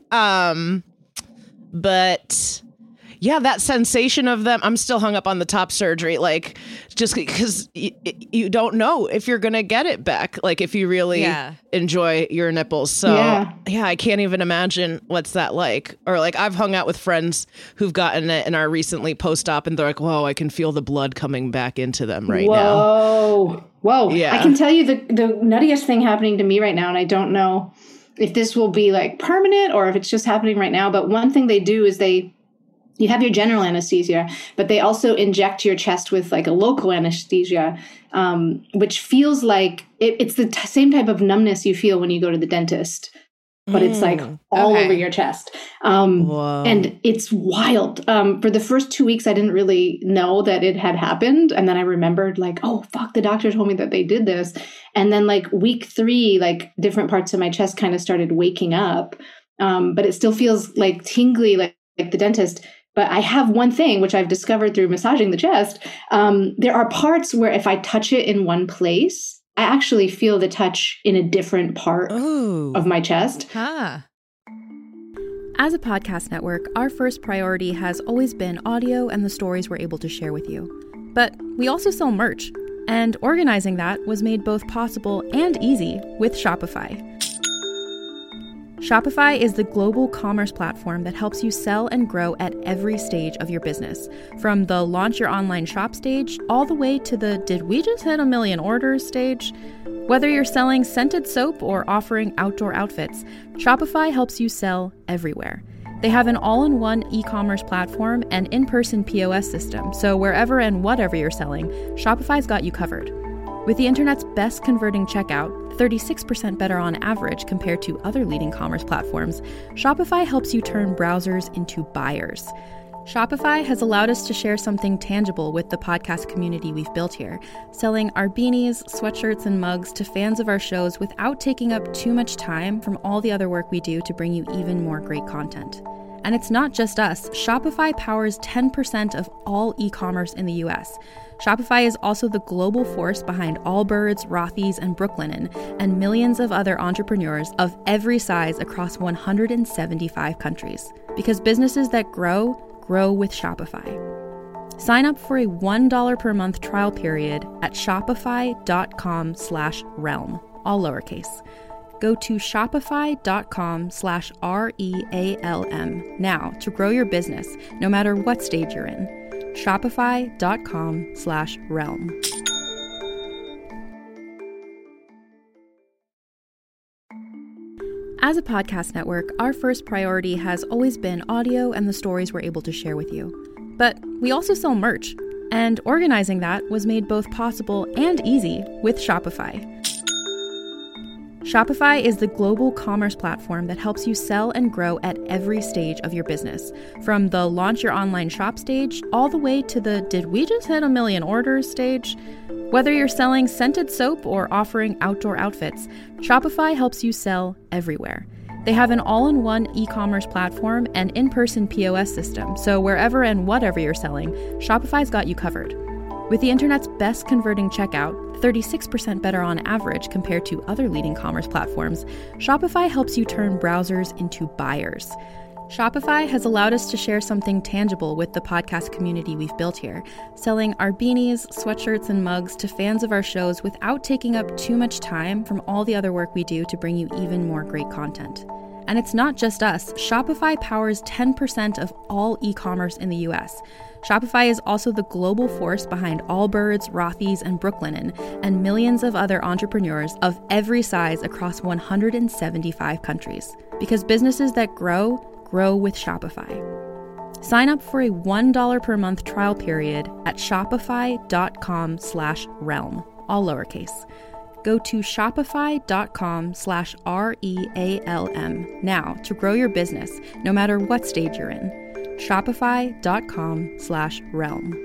But yeah, that sensation of them, I'm still hung up on the top surgery, like just because you don't know if you're going to get it back, like if you really enjoy your nipples. So yeah, I can't even imagine what's that like. Or like I've hung out with friends who've gotten it and are recently post-op and they're like, whoa, I can feel the blood coming back into them now. Whoa. Yeah. I can tell you the nuttiest thing happening to me right now, and I don't know if this will be like permanent or if it's just happening right now, but one thing they do is you have your general anesthesia, but they also inject your chest with like a local anesthesia, which feels like it's the same type of numbness you feel when you go to the dentist, but it's like all over your chest. And it's wild. For the first 2 weeks, I didn't really know that it had happened. And then I remembered like, oh, fuck, the doctor told me that they did this. And then like week 3, like different parts of my chest kind of started waking up. But it still feels like tingly, like the dentist. But I have one thing, which I've discovered through massaging the chest. There are parts where if I touch it in one place, I actually feel the touch in a different part of my chest. Huh. As a podcast network, our first priority has always been audio and the stories we're able to share with you. But we also sell merch, and organizing that was made both possible and easy with Shopify. Shopify is the global commerce platform that helps you sell and grow at every stage of your business, from the launch your online shop stage all the way to the did we just hit 1 million orders stage. Whether you're selling scented soap or offering outdoor outfits, Shopify helps you sell everywhere. They have an all-in-one e-commerce platform and in-person POS system, so wherever and whatever you're selling, Shopify's got you covered. With the internet's best converting checkout, 36% better on average compared to other leading commerce platforms, Shopify helps you turn browsers into buyers. Shopify has allowed us to share something tangible with the podcast community we've built here, selling our beanies, sweatshirts, and mugs to fans of our shows without taking up too much time from all the other work we do to bring you even more great content. And it's not just us. Shopify powers 10% of all e-commerce in the US. Shopify is also the global force behind Allbirds, Rothy's, and Brooklinen, and millions of other entrepreneurs of every size across 175 countries. Because businesses that grow with Shopify. Sign up for a $1 per month trial period at shopify.com/realm, all lowercase. Go to shopify.com/REALM now to grow your business, no matter what stage you're in. Shopify.com/realm. As a podcast network, our first priority has always been audio and the stories we're able to share with you. But we also sell merch, And organizing that was made both possible and easy with Shopify. Shopify is the global commerce platform that helps you sell and grow at every stage of your business. From the launch your online shop stage, all the way to the did we just hit 1 million orders stage? Whether you're selling scented soap or offering outdoor outfits, Shopify helps you sell everywhere. They have an all-in-one e-commerce platform and in-person POS system, so wherever and whatever you're selling, Shopify's got you covered. With the internet's best converting checkout, 36% better on average compared to other leading commerce platforms, Shopify helps you turn browsers into buyers. Shopify has allowed us to share something tangible with the podcast community we've built here, selling our beanies, sweatshirts, and mugs to fans of our shows without taking up too much time from all the other work we do to bring you even more great content. And it's not just us. Shopify powers 10% of all e-commerce in the US. Shopify is also the global force behind Allbirds, Rothy's, and Brooklinen, and millions of other entrepreneurs of every size across 175 countries. Because businesses that grow with Shopify. Sign up for a $1 per month trial period at shopify.com/realm, all lowercase. Go to shopify.com/REALM now to grow your business, no matter what stage you're in. Shopify.com/realm.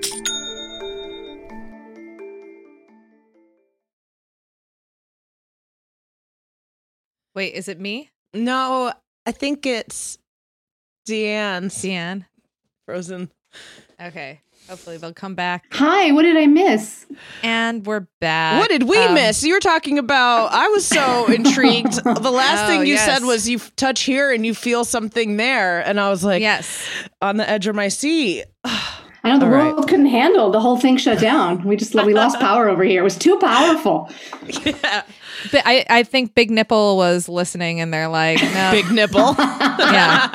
Wait, is it me? No, I think it's Deanne. Frozen. Okay. Hopefully they'll come back. Hi, what did I miss? And we're back. What did we miss? You were talking about, I was so intrigued. The last thing you said was you touch here and you feel something there. And I was like, yes, on the edge of my seat. I know the world couldn't handle. The whole thing shut down. We lost power over here. It was too powerful. Yeah. But I think Big Nipple was listening and they're like, no. Big Nipple. Yeah.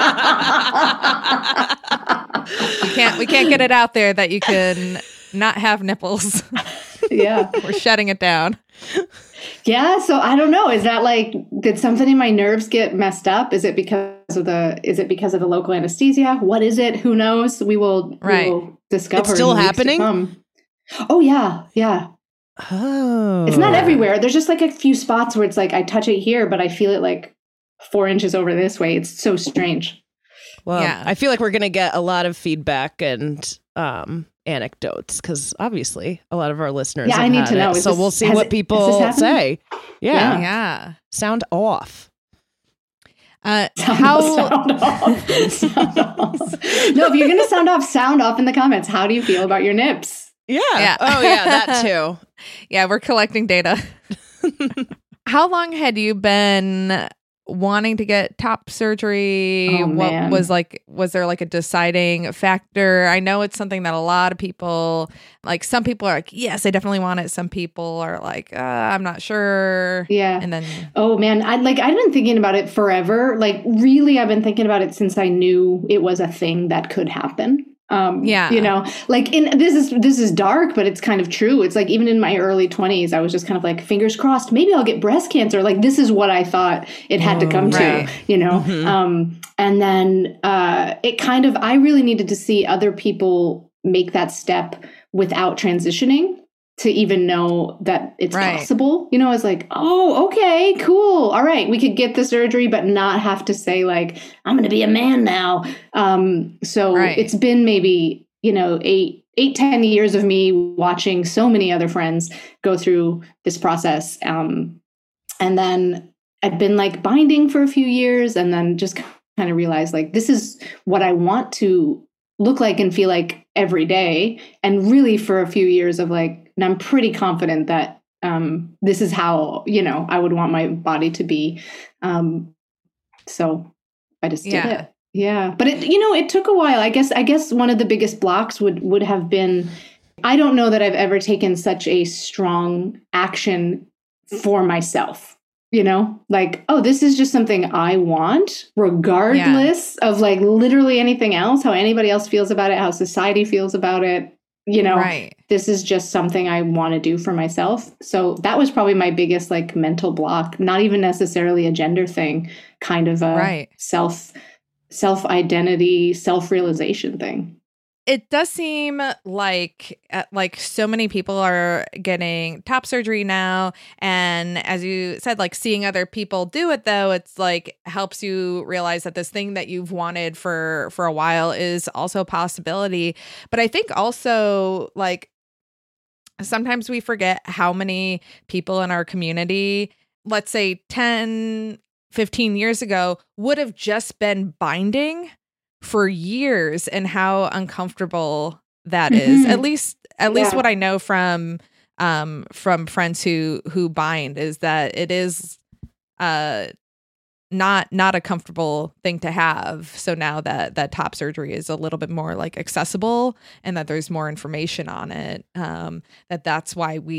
We can't get it out there that you can not have nipples. Yeah. We're shutting it down. Yeah, so I don't know. Is that like, did something in my nerves get messed up? Is it because of the local anesthesia? What is it? Who knows? We will discover. It's still happening? Oh yeah. Yeah. Oh. It's not everywhere. There's just like a few spots where it's like I touch it here, but I feel it like 4 inches over this way. It's so strange. Well, yeah. I feel like we're going to get a lot of feedback and anecdotes because obviously a lot of our listeners have I need to know. So we'll see what people say. Yeah. Sound off. Sound off. No, if you're going to sound off in the comments. How do you feel about your nips? Yeah. Oh, yeah, that too. Yeah, we're collecting data. How long had you been wanting to get top surgery? Oh, man. Was there like a deciding factor? I know it's something that a lot of people, like some people are like, yes, I definitely want it. Some people are like, I'm not sure. Yeah. And then, oh man, I've been thinking about it forever. Like really, I've been thinking about it since I knew it was a thing that could happen. You know, like this is dark, but it's kind of true. It's like, even in my early 20s, I was just kind of like, fingers crossed, maybe I'll get breast cancer. Like, this is what I thought it had to come to, you know? Mm-hmm. And then, it kind of, I really needed to see other people make that step without transitioning to even know that it's possible. You know, I was like, oh, okay, cool. All right. We could get the surgery, but not have to say like, I'm going to be a man now. So it's been maybe, 10 years of me watching so many other friends go through this process. And then I'd been like binding for a few years and then just kind of realized like, this is what I want to look like and feel like every day. And really for a few years of like, and I'm pretty confident that this is how, I would want my body to be. So I just did it. Yeah. But it took a while. I guess one of the biggest blocks would have been, I don't know that I've ever taken such a strong action for myself. Like, oh, this is just something I want, regardless of like literally anything else, how anybody else feels about it, how society feels about it. This is just something I want to do for myself. So that was probably my biggest like mental block, not even necessarily a gender thing, kind of a self-identity, self-realization thing. it does seem like so many people are getting top surgery now. And as you said, like seeing other people do it, though, it's like helps you realize that this thing that you've wanted for a while is also a possibility. But I think also like sometimes we forget how many people in our community, let's say 10, 15 years ago, would have just been binding for years, and how uncomfortable that is. At least what I know from friends who bind is that it is not a comfortable thing to have. So now that top surgery is a little bit more like accessible, and that there's more information on it, that's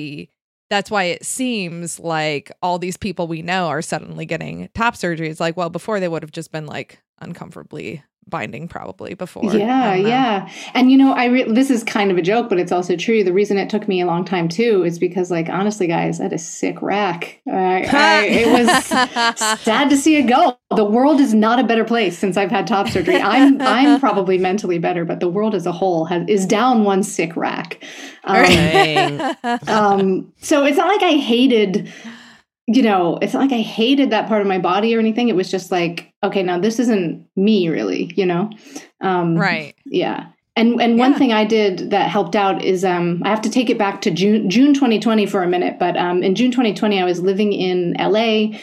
why it seems like all these people we know are suddenly getting top surgery. It's like, well, before they would have just been like uncomfortably binding probably before. Yeah. And this is kind of a joke, but it's also true. The reason it took me a long time too is because, like, honestly, guys, I had a sick rack. It was sad to see it go. The world is not a better place since I've had top surgery. I'm probably mentally better, but the world as a whole is down one sick rack. So it's not like I hated. It's not like I hated that part of my body or anything. It was just like, okay, now this isn't me really, Right. Yeah. And one thing I did that helped out is I have to take it back to June 2020 for a minute. But in June 2020, I was living in LA,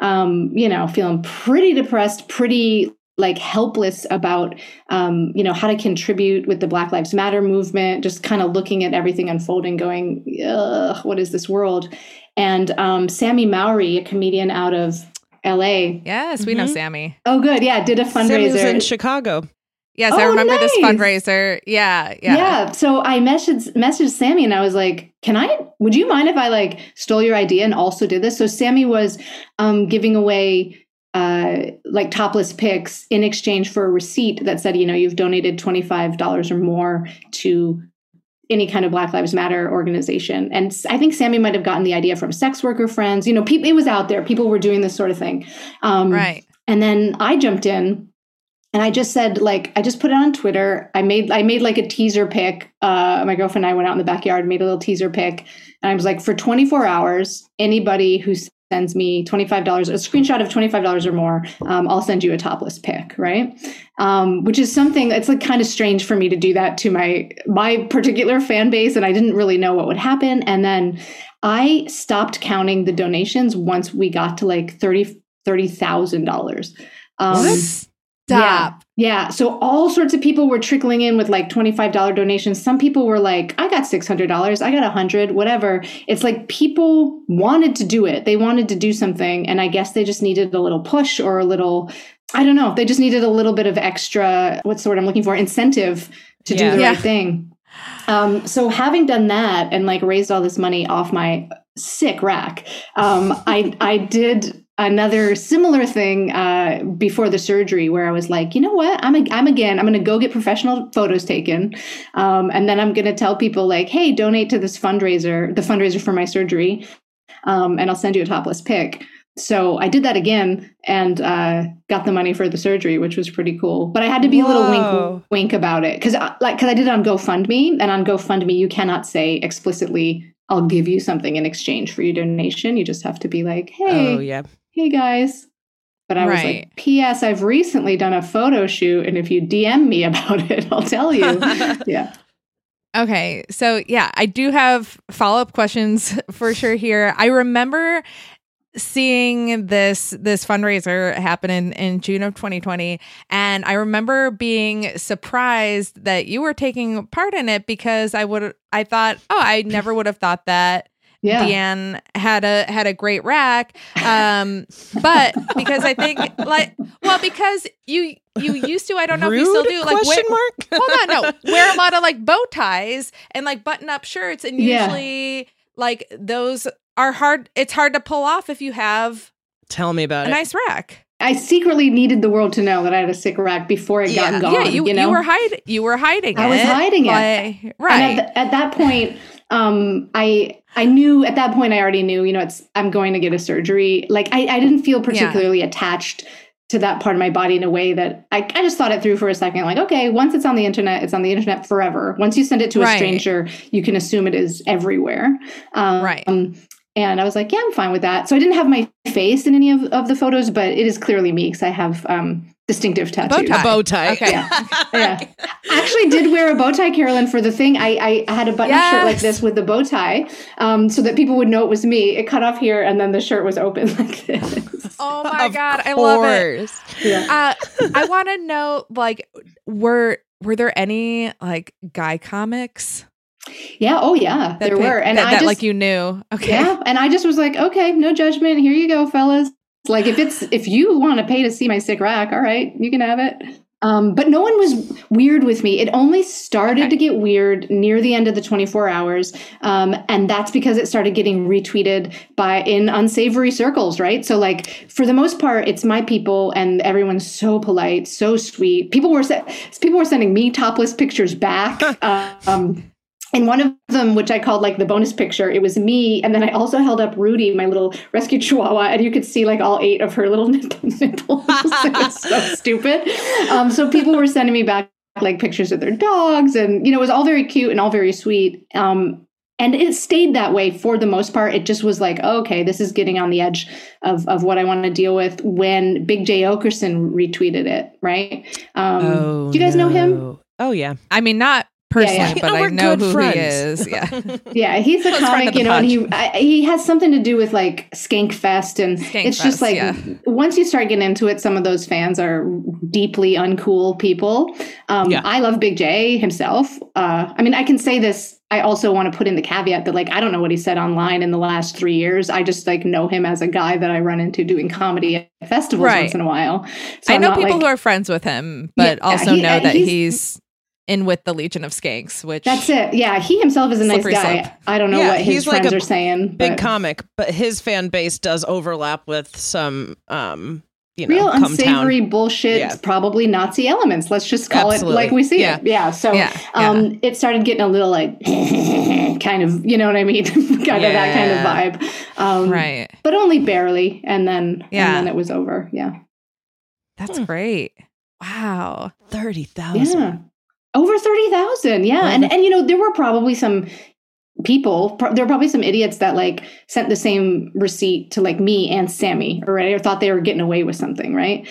feeling pretty depressed, pretty like helpless about, how to contribute with the Black Lives Matter movement, just kind of looking at everything unfolding, going, ugh, what is this world? And Sammy Mowry, a comedian out of LA. Yes, we know Sammy. Oh, good. Yeah, did a fundraiser. Sammy was in Chicago. Yes, I remember this fundraiser. Yeah. Yeah. So I messaged Sammy and I was like, would you mind if I like stole your idea and also did this? So Sammy was giving away like topless pics in exchange for a receipt that said, you've donated $25 or more to any kind of Black Lives Matter organization. And I think Sammy might have gotten the idea from sex worker friends. It was out there. People were doing this sort of thing. Right. And then I jumped in and I just said, like, I just put it on Twitter. I made like a teaser pic. My girlfriend and I went out in the backyard, made a little teaser pic. And I was like, for 24 hours, anybody who sends me $25, a screenshot of $25 or more, I'll send you a topless pic, right? Which is something, it's like kind of strange for me to do that to my particular fan base, and I didn't really know what would happen. And then I stopped counting the donations once we got to like $30,000. Stop. Yeah. So all sorts of people were trickling in with like $25 donations. Some people were like, I got $600. I got $100, whatever. It's like people wanted to do it. They wanted to do something. And I guess they just needed a little push or a little, I don't know. They just needed a little bit of extra, what's the word I'm looking for? Incentive to do the right thing. So having done that and like raised all this money off my sick rack, I did another similar thing before the surgery where I was like, you know what, I'm going to go get professional photos taken. And then I'm going to tell people like, hey, donate to this fundraiser, the fundraiser for my surgery. And I'll send you a topless pic. So I did that again and got the money for the surgery, which was pretty cool. But I had to be a little wink about it because I did it on GoFundMe, and on GoFundMe you cannot say explicitly, I'll give you something in exchange for your donation. You just have to be like, hey, hey guys. But I was like, P.S. I've recently done a photo shoot, and if you DM me about it, I'll tell you. Yeah. Okay. So yeah, I do have follow-up questions for sure here. I remember seeing this fundraiser happen in June of 2020, and I remember being surprised that you were taking part in it because I thought, I never would have thought that Deanne had a great rack, but because I think because you used to, I don't know if you still do, like wear a lot of like bow ties and like button up shirts, and usually like those are hard. It's hard to pull off if you have. Tell me about a nice rack. I secretly needed the world to know that I had a sick rack before it got gone. Yeah, you were hiding. You were hiding. I was hiding it. Right. And at that point, I knew at that point. I already knew. I'm going to get a surgery. Like I didn't feel particularly attached to that part of my body in a way that I just thought it through for a second. Like, okay, once it's on the internet, it's on the internet forever. Once you send it to a stranger, you can assume it is everywhere. Right. And I was like, yeah, I'm fine with that. So I didn't have my face in any of the photos, but it is clearly me because I have distinctive tattoos. A bow tie. Okay. Yeah. I actually did wear a bow tie, Carolyn, for the thing. I had a button-up shirt like this with the bow tie so that people would know it was me. It cut off here, and then the shirt was open like this. Oh, my God. I love it. Yeah. I want to know, like, were there any, like, guy comics? Yeah. Oh, yeah. There were. And I just, like, you knew. Okay. Yeah. And I just was like, okay, no judgment. Here you go, fellas. Like, if you want to pay to see my sick rack, all right, you can have it. But no one was weird with me. It only started to get weird near the end of the 24 hours. And that's because it started getting retweeted in unsavory circles, right? So like, for the most part, it's my people and everyone's so polite, so sweet. People were sending me topless pictures back. And one of them, which I called like the bonus picture, it was me. And then I also held up Rudy, my little rescue chihuahua, and you could see like all 8 of her little nipples. It was so stupid. So people were sending me back like pictures of their dogs. And, it was all very cute and all very sweet. And it stayed that way for the most part. It just was like, okay, this is getting on the edge of what I want to deal with when Big J. Okerson retweeted it, right? Do you guys know him? Oh, yeah. I mean, not personally, but I know who friends. he is. Yeah. Yeah, he's a comic, and he has something to do with like Skank Fest, and it's just like once you start getting into it, some of those fans are deeply uncool people. I love Big J himself. I mean, I can say this. I also want to put in the caveat that like I don't know what he said online in the last 3 years. I just like know him as a guy that I run into doing comedy at festivals once in a while. So I know people who are friends with him, but also know that he's in with the Legion of Skanks, which that's it. Yeah, he himself is a nice guy. Slope. I don't know what his friends are saying. Big comic, but his fan base does overlap with some, real unsavory bullshit. Yeah. Probably Nazi elements. Let's just call it like we see it. Yeah. So it started getting a little like kind of, you know what I mean, kind of that kind of vibe. Right. But only barely, and then it was over. Yeah. That's great. Wow. 30,000. Yeah. Over 30,000. Yeah. And there were probably some people, there were probably some idiots that like sent the same receipt to like me and Sammy, or thought they were getting away with something. Right.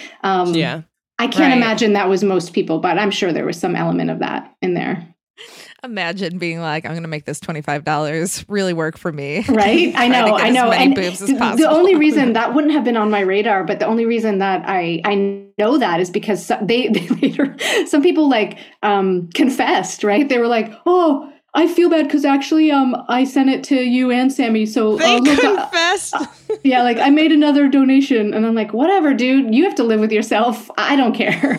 I can't imagine that was most people, but I'm sure there was some element of that in there. Imagine being like, I'm going to make this $25 really work for me. Right. I know. As many boobs as possible. The only reason that wouldn't have been on my radar, but the only reason that I know that is because they later, some people like confessed, right? They were like, oh, I feel bad because actually I sent it to you and Sammy. So they confessed. Yeah. Like I made another donation, and I'm like, whatever, dude, you have to live with yourself. I don't care.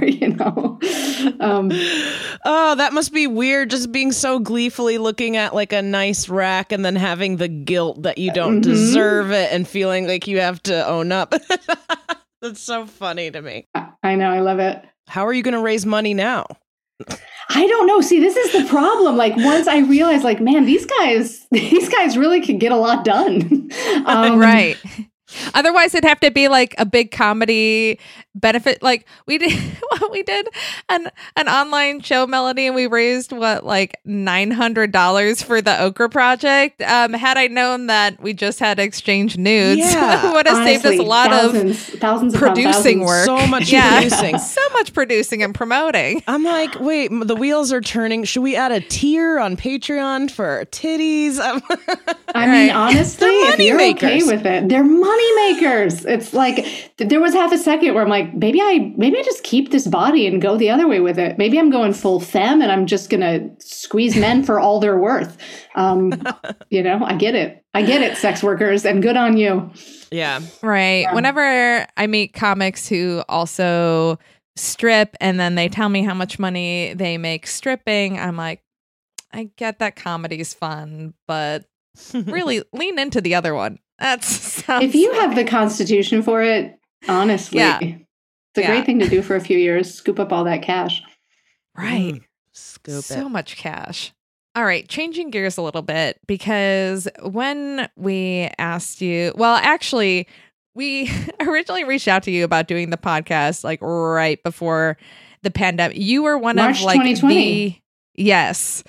Oh, that must be weird, just being so gleefully looking at like a nice rack and then having the guilt that you don't deserve it and feeling like you have to own up. That's so funny to me. I know, I love it. How are you going to raise money now? I don't know. See, this is the problem. Like once I realized like, man, these guys really could get a lot done. Right. Otherwise, it'd have to be like a big comedy benefit. Like we did an online show, Melody, and we raised like $900 for the Okra Project. Had I known that we just had exchange nudes, it would have saved us a lot thousands of producing work. So much producing. So much producing and promoting. I'm like, wait, the wheels are turning. Should we add a tier on Patreon for our titties? I mean, honestly, if you're okay with it, they're money makers. It's like there was half a second where I'm like, maybe I just keep this body and go the other way with it. Maybe I'm going full femme and I'm just gonna squeeze men for all they're worth. I get it, sex workers, and good on you. Yeah, right. Yeah. Whenever I meet comics who also strip and then they tell me how much money they make stripping, I'm like, I get that comedy's fun, but really lean into the other one. If you have the constitution for it, honestly, it's a great thing to do for a few years. Scoop up all that cash. Right. So much cash. All right. Changing gears a little bit, because when we asked you, well, actually, we originally reached out to you about doing the podcast like right before the pandemic. You were one March of like 2020. Yes.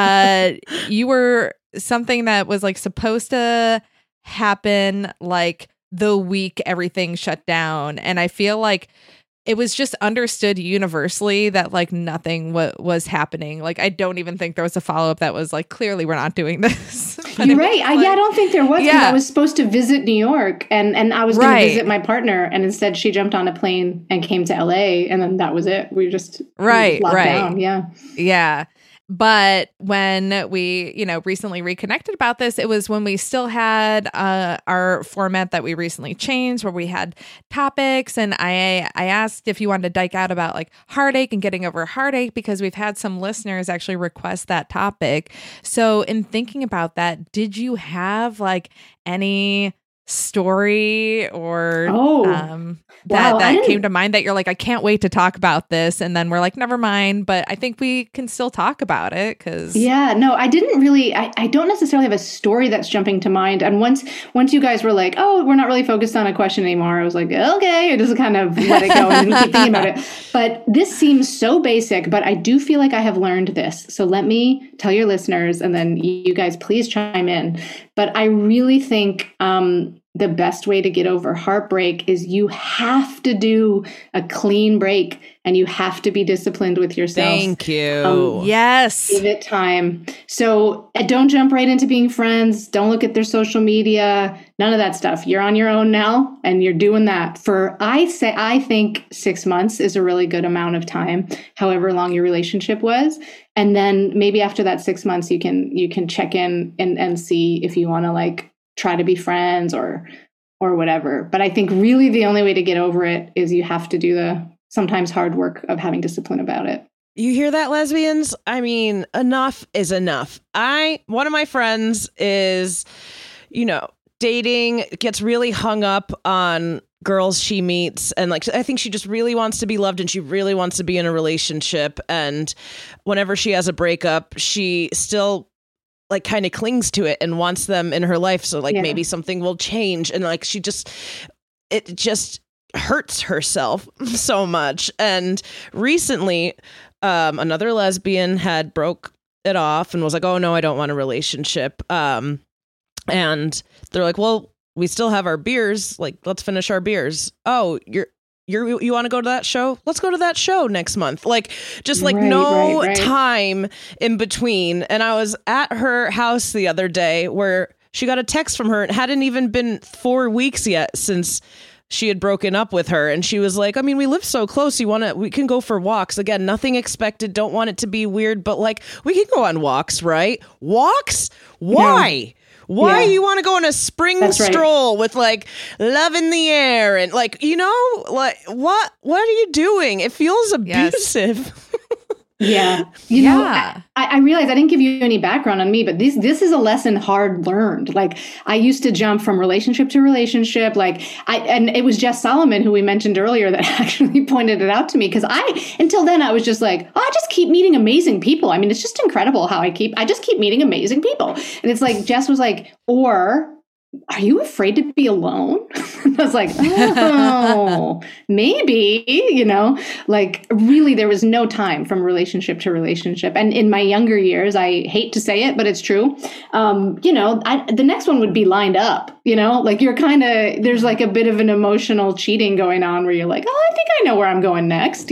You were something that was like supposed to happen like the week everything shut down. And I feel like it was just understood universally that like nothing was happening. Like, I don't even think there was a follow-up that was like, clearly we're not doing this. You're right. I don't think there was, because I was supposed to visit New York and I was going to visit my partner, and instead she jumped on a plane and came to LA, and then that was it. We just locked down. Yeah. Yeah. But when we, recently reconnected about this, it was when we still had our format that we recently changed, where we had topics. And I asked if you wanted to dike out about like heartache and getting over heartache, because we've had some listeners actually request that topic. So in thinking about that, did you have like any story or that came to mind that you're like, I can't wait to talk about this, and then we're like, never mind, but I think we can still talk about it? Because I didn't really, I don't necessarily have a story that's jumping to mind. And once you guys were like, oh, we're not really focused on a question anymore, I was like, okay, I just kind of let it go and didn't keep thinking about it. But this seems so basic, but I do feel like I have learned this. So let me tell your listeners, and then you guys please chime in. But I really think the best way to get over heartbreak is you have to do a clean break, and you have to be disciplined with yourself. Thank you. Yes. Give it time. So don't jump right into being friends. Don't look at their social media. None of that stuff. You're on your own now, and you're doing that for, I think 6 months is a really good amount of time, however long your relationship was. And then maybe after that 6 months, you can check in and see if you want to like try to be friends or whatever. But I think really the only way to get over it is you have to do the sometimes hard work of having discipline about it. You hear that, lesbians? I mean, enough is enough. One of my friends is, dating, gets really hung up on girls she meets, and like I think she just really wants to be loved, and she really wants to be in a relationship, and whenever she has a breakup, she still like kind of clings to it and wants them in her life, so like maybe something will change, and like it just hurts herself so much. And recently another lesbian had broke it off and was like, oh no, I don't want a relationship, and they're like, well, we still have our beers, like let's finish our beers. Oh, you want to go to that show? Let's go to that show next month. Like, just like no time in between. And I was at her house the other day where she got a text from her. It hadn't even been 4 weeks yet since she had broken up with her. And she was like, I mean, we live so close. We can go for walks. Again, nothing expected. Don't want it to be weird, but like we can go on walks, right? Walks? Why? No. Why you want to go on a spring stroll with like love in the air and like, like what are you doing? It feels abusive. Yes. Yeah. You know, I realized I didn't give you any background on me, but this is a lesson hard learned. Like I used to jump from relationship to relationship. And it was Jess Solomon, who we mentioned earlier, that actually pointed it out to me. Cause until then I was just like, I just keep meeting amazing people. I mean, it's just incredible how I just keep meeting amazing people. And it's like, Jess was like, or are you afraid to be alone? And I was like, oh, maybe, like really there was no time from relationship to relationship. And in my younger years, I hate to say it, but it's true. The next one would be lined up, like you're there's like a bit of an emotional cheating going on where you're like, oh, I think I know where I'm going next,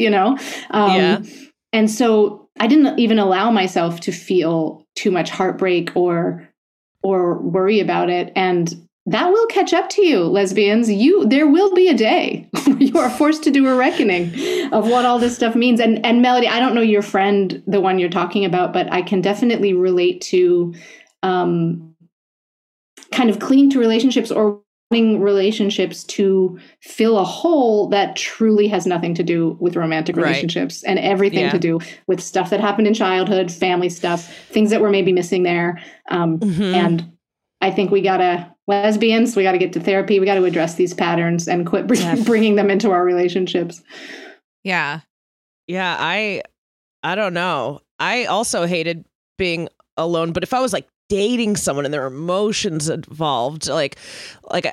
And so I didn't even allow myself to feel too much heartbreak or worry about it. And that will catch up to you, lesbians. There will be a day where you are forced to do a reckoning of what all this stuff means. And Melody, I don't know your friend, the one you're talking about, but I can definitely relate to kind of clinging to relationships or wanting relationships to fill a hole that truly has nothing to do with romantic relationships and everything to do with stuff that happened in childhood, family stuff, things that were maybe missing there. And I think lesbians, we got to get to therapy. We got to address these patterns and quit bringing them into our relationships. Yeah. Yeah. I don't know. I also hated being alone, but if I was like dating someone and there were emotions involved, like,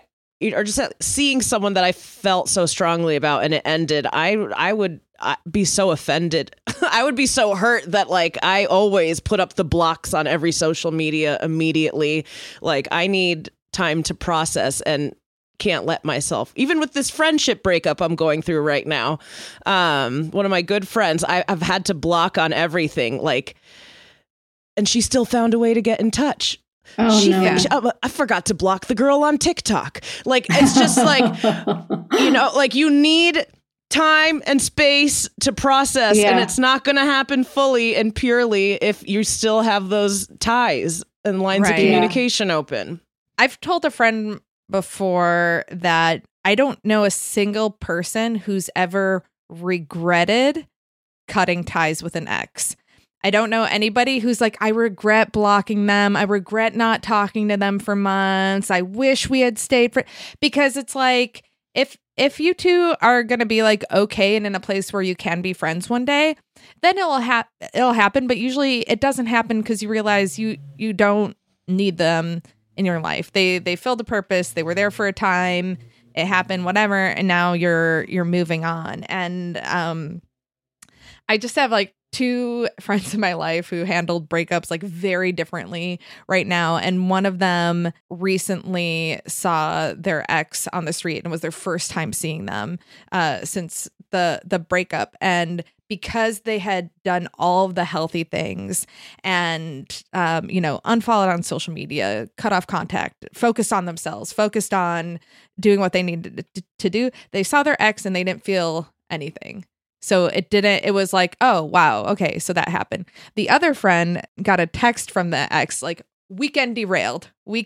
or just seeing someone that I felt so strongly about and it ended, I would be so offended. I would be so hurt that like I always put up the blocks on every social media immediately. Like I need time to process and can't let myself, even with this friendship breakup I'm going through right now. One of my good friends, I've had to block on everything, like, and she still found a way to get in touch. Oh, no. I forgot to block the girl on TikTok. Like, it's just like, like you need time and space to process, and it's not going to happen fully and purely if you still have those ties and lines of communication open. I've told a friend before that I don't know a single person who's ever regretted cutting ties with an ex. I don't know anybody who's like, I regret blocking them. I regret not talking to them for months. I wish we had stayed because it's like, if you two are going to be like, okay, and in a place where you can be friends one day, then it'll happen. But usually it doesn't happen because you realize you don't need them in your life. They filled a purpose. They were there for a time. It happened, whatever. And now you're moving on. And I just have like two friends in my life who handled breakups like very differently right now. And one of them recently saw their ex on the street and it was their first time seeing them since the breakup. And because they had done all of the healthy things and, unfollowed on social media, cut off contact, focused on themselves, focused on doing what they needed to do, they saw their ex and they didn't feel anything. So it was like, oh, wow. Okay. So that happened. The other friend got a text from the ex, like, weekend derailed. Like,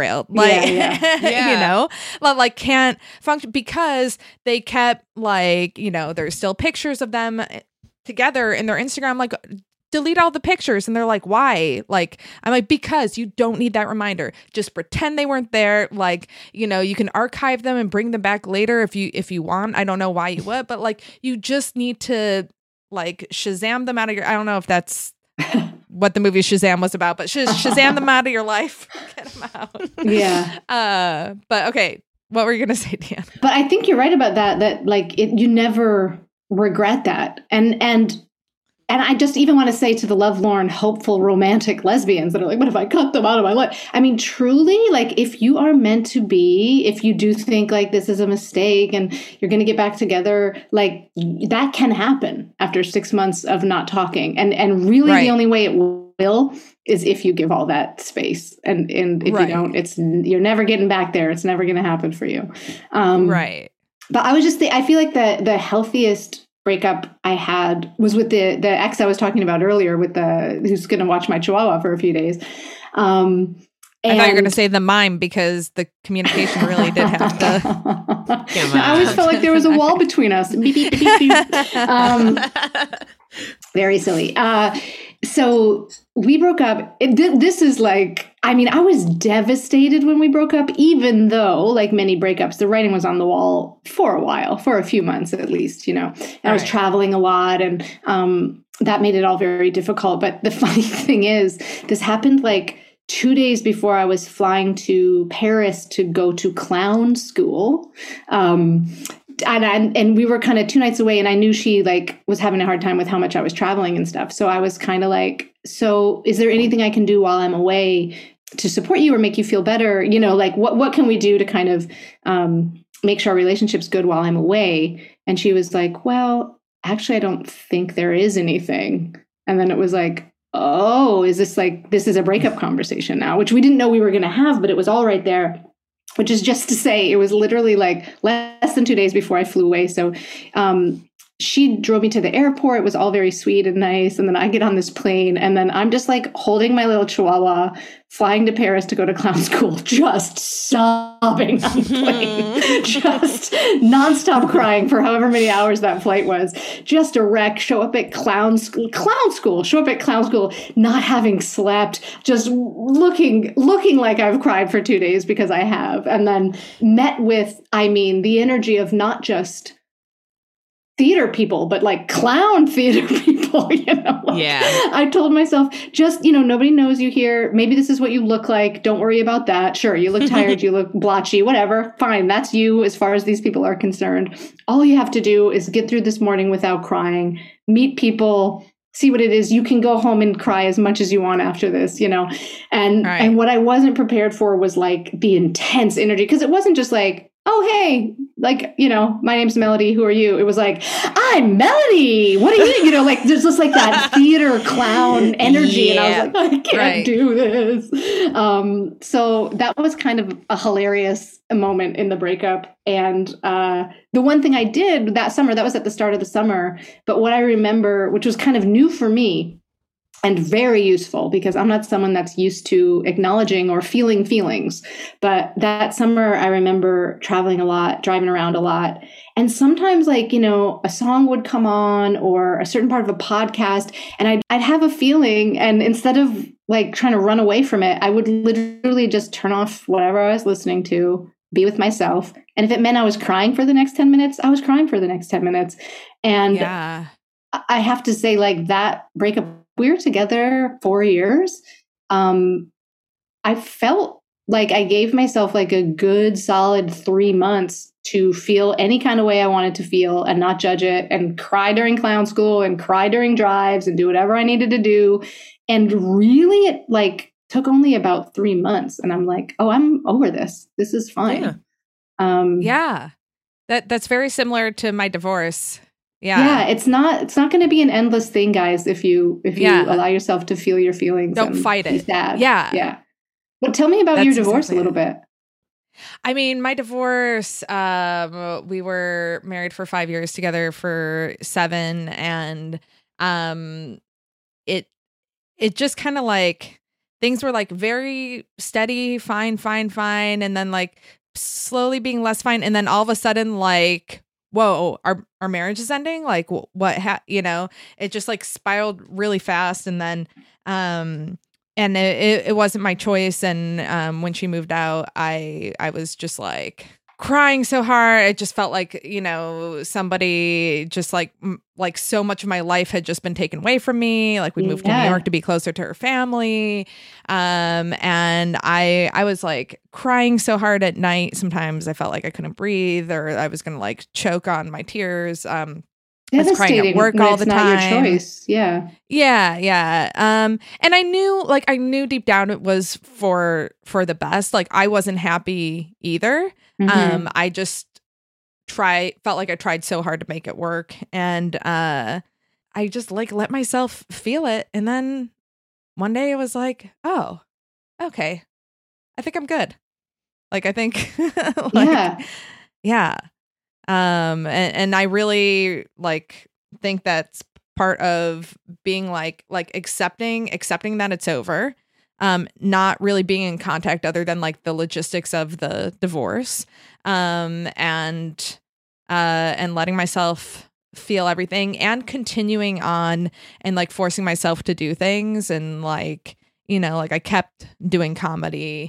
like can't function because they kept like, there's still pictures of them together in their Instagram, like, delete all the pictures. And they're like, why? Like, I'm like, because you don't need that reminder. Just pretend they weren't there. Like, you can archive them and bring them back later if you want. I don't know why you would, but like, you just need to like Shazam them out of your, I don't know if that's what the movie Shazam was about, but Shazam them out of your life. Get them out. Yeah. But okay. What were you going to say, Dan? But I think you're right about that like you never regret that. And I just even want to say to the lovelorn, hopeful, romantic lesbians that are like, what if I cut them out of my life? I mean, truly, like, if you are meant to be, if you do think like this is a mistake and you're going to get back together, like that can happen after 6 months of not talking. And really the only way it will is if you give all that space. And if you don't, you're never getting back there. It's never going to happen for you. Right. But I was just, I feel like the healthiest breakup I had was with the ex I was talking about earlier, with who's going to watch my Chihuahua for a few days. And I thought you were going to say the mime because the communication really did have to. No, I always felt like there was a wall between us. Beep, beep, beep, beep. Very silly. So we broke up. This is like, I mean, I was devastated when we broke up, even though, like many breakups, the writing was on the wall for a while, for a few months at least, And I was traveling a lot, and that made it all very difficult. But the funny thing is, this happened like 2 days before I was flying to Paris to go to clown school. And we were kind of 2 nights away, and I knew she like was having a hard time with how much I was traveling and stuff. So I was kind of like, so is there anything I can do while I'm away to support you or make you feel better? Like what can we do to kind of make sure our relationship's good while I'm away? And she was like, well, actually, I don't think there is anything. And then it was like, oh, is this is a breakup conversation now, which we didn't know we were going to have, but it was all right there. Which is just to say, it was literally like less than 2 days before I flew away. So she drove me to the airport. It was all very sweet and nice. And then I get on this plane, and then I'm just like holding my little Chihuahua, flying to Paris to go to clown school, just sobbing on the plane, just nonstop crying for however many hours that flight was. Just a wreck. Show up at clown school, not having slept, just looking like I've cried for 2 days, because I have. And then met with, the energy of not just theater people, but like clown theater people, you know? Like, Yeah. I told myself, just, you know, nobody knows you here. Maybe this is what you look like. Don't worry about that. Sure, you look tired, you look blotchy, whatever. Fine, that's you as far as these people are concerned. All you have to do is get through this morning without crying, meet people, see what it is. You can go home and cry as much as you want after this, you know? And what I wasn't prepared for was like the intense energy, because it wasn't just like, oh, hey, like, you know, my name's Melody. Who are you? It was like, I'm Melody. What are you? You know, like there's just like that theater clown energy. Yeah. And I was like, I can't do this. So that was kind of a hilarious moment in the breakup. And the one thing I did that summer, that was at the start of the summer. But what I remember, which was kind of new for me, and very useful because I'm not someone that's used to acknowledging or feeling feelings. But that summer, I remember traveling a lot, driving around a lot. And sometimes, like, you know, a song would come on or a certain part of a podcast, and I'd have a feeling. And instead of like trying to run away from it, I would literally just turn off whatever I was listening to, be with myself. And if it meant I was crying for the next 10 minutes, I was crying for the next 10 minutes. And I have to say, like, that breakup, we were together 4 years. I felt like I gave myself like a good solid 3 months to feel any kind of way I wanted to feel and not judge it, and cry during clown school and cry during drives and do whatever I needed to do. And really, it like took only about 3 months. And I'm like, oh, I'm over this. This is fine. That's very similar to my divorce. Yeah, it's not going to be an endless thing, guys, if you allow yourself to feel your feelings. Don't fight it. Sad. Yeah. But tell me about your divorce a little bit. I mean, my divorce, we were married for 5 years, together for 7, and it just kind of like things were like very steady, fine, and then like slowly being less fine, and then all of a sudden like, whoa, our marriage is ending? Like what you know, it just like spiraled really fast. And then and it wasn't my choice. And when she moved out, I was just like crying so hard. It just felt like, you know, somebody just like so much of my life had just been taken away from me. Like we moved to New York to be closer to her family. And I was like crying so hard at night. Sometimes I felt like I couldn't breathe, or I was going to like choke on my tears. I was crying at work all the time. It's not your choice. Yeah. And I knew deep down it was for the best. Like I wasn't happy either. Mm-hmm. I just felt like I tried so hard to make it work. And I just like let myself feel it. And then one day it was like, oh, okay, I think I'm good. Like, I think, yeah. And I really like think that's part of being like accepting that it's over. Not really being in contact other than like the logistics of the divorce, and letting myself feel everything and continuing on and like forcing myself to do things. And like, you know, like I kept doing comedy.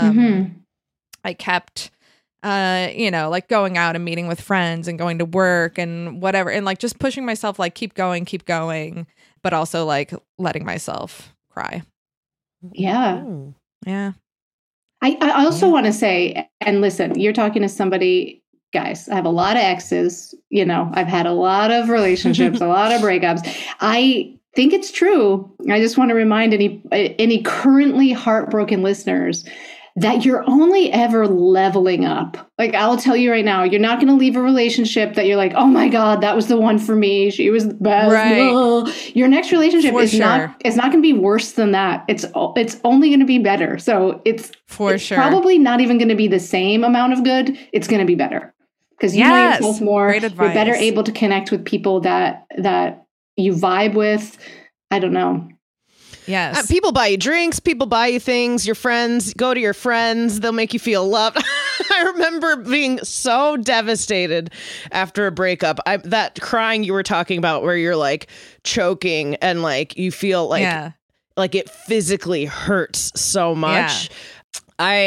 I kept, you know, like going out and meeting with friends and going to work and whatever. And like just pushing myself, like keep going, but also like letting myself cry. Yeah. Yeah. I also want to say, and listen, you're talking to somebody, guys, I have a lot of exes, you know, I've had a lot of relationships, a lot of breakups. I think it's true. I just want to remind any currently heartbroken listeners that you're only ever leveling up. Like, I'll tell you right now, you're not going to leave a relationship that you're like, oh my God, that was the one for me. She was the best. Right. Ugh. Your next relationship is not going to be worse than that. It's only going to be better. So it's probably not even going to be the same amount of good. It's going to be better because you know yourself more. You're better able to connect with people that you vibe with. I don't know. Yes. People buy you drinks, people buy you things, your friends, go to your friends, they'll make you feel loved. I remember being so devastated after a breakup. That crying you were talking about where you're like choking and like you feel like it physically hurts so much. I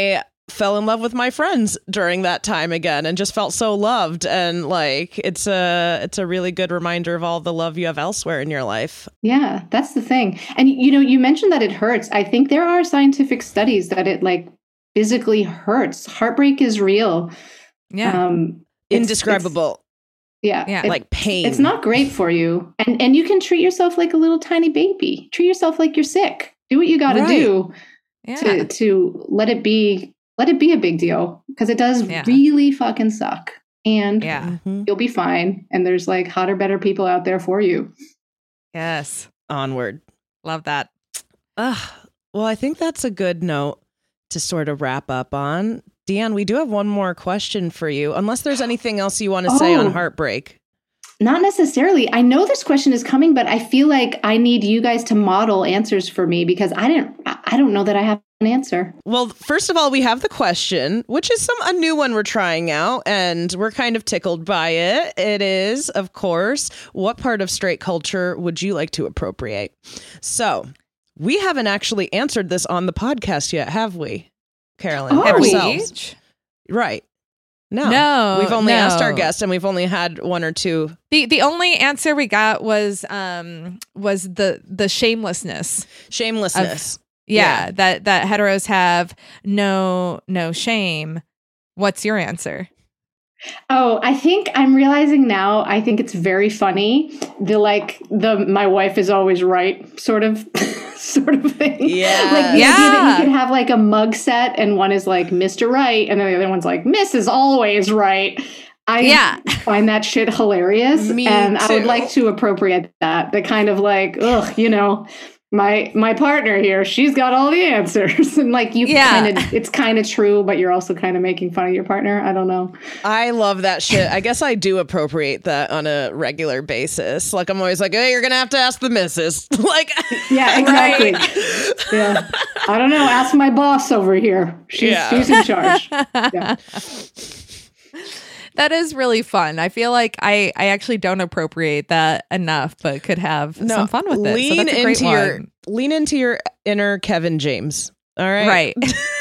fell in love with my friends during that time again and just felt so loved. And like, it's a really good reminder of all the love you have elsewhere in your life. Yeah, that's the thing. And, you mentioned that it hurts. I think there are scientific studies that it like physically hurts. Heartbreak is real. Yeah. Indescribable. Yeah. Like pain. It's not great for you. And you can treat yourself like a little tiny baby. Treat yourself like you're sick. Do what you got to do to let it be a big deal, because it does really fucking suck. And you'll be fine. And there's like hotter, better people out there for you. Yes. Onward. Love that. Well, I think that's a good note to sort of wrap up on. Deanne, we do have one more question for you, unless there's anything else you want to say on heartbreak. Not necessarily. I know this question is coming, but I feel like I need you guys to model answers for me, because I don't know that I have an answer. Well, first of all, we have the question, which is a new one we're trying out, and we're kind of tickled by it. It is, of course, what part of straight culture would you like to appropriate? So we haven't actually answered this on the podcast yet, have we, Carolyn? Oh. Have we? Ourselves. Right. No. We've only asked our guests, and we've only had one or two. The only answer we got was the shamelessness. Shamelessness. That heteros have no shame. What's your answer? Oh, I think I'm realizing now, I think it's very funny. The my wife is always right sort of thing. Yeah. Like the idea that you could have like a mug set and one is like Mr. Right and then the other one's like Mrs. Always Right. I find that shit hilarious. Me and too. I would like to appropriate that. The kind of like, my partner here, she's got all the answers. And like it's kind of true, but you're also kind of making fun of your partner. I don't know. I love that shit. I guess I do appropriate that on a regular basis. Like I'm always like, hey, you're going to have to ask the missus. Like, yeah, exactly. Yeah. I don't know. Ask my boss over here. She's in charge. Yeah. That is really fun. I feel like I actually don't appropriate that enough, but could have some fun with it. Lean into your inner Kevin James. All right. Right.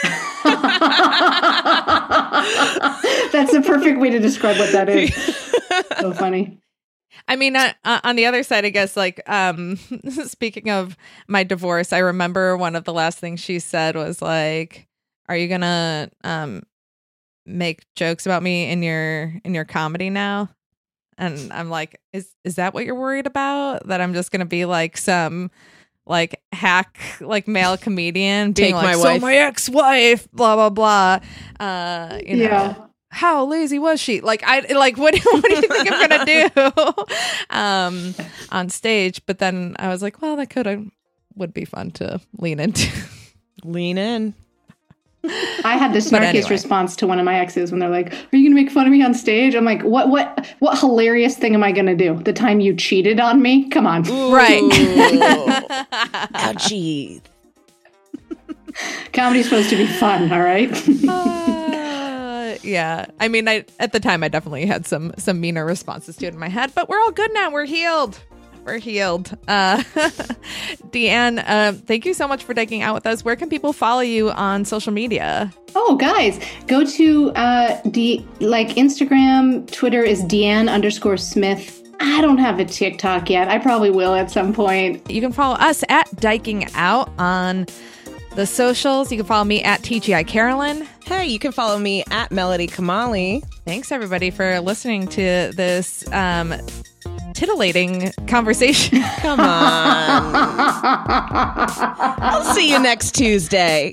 That's the perfect way to describe what that is. So funny. I mean, on the other side, I guess, like, speaking of my divorce, I remember one of the last things she said was like, are you going to make jokes about me in your comedy now? And I'm like, is that what you're worried about? That I'm just gonna be like some like hack like male comedian being like, so my ex-wife, blah blah blah. You know, how lazy was she? Like what do you think I'm gonna do on stage? But then I was like, well, that would be fun to lean into. Lean in. I had the snarkiest response to one of my exes when they're like, are you going to make fun of me on stage? I'm like, what hilarious thing am I going to do? The time you cheated on me? Come on. Ooh. Right. Ouchie. Comedy's supposed to be fun, all right? Yeah. I mean, at the time, I definitely had some meaner responses to it in my head, but we're all good now. We're healed. Deanne, thank you so much for digging out with us. Where can people follow you on social media? Oh, guys, go to Instagram, Twitter is Deanne_Smith. I don't have a TikTok yet. I probably will at some point. You can follow us at Diking Out on the socials. You can follow me at TGI Carolyn. Hey, you can follow me at Melody Kamali. Thanks, everybody, for listening to this titillating conversation. Come on. I'll see you next Tuesday.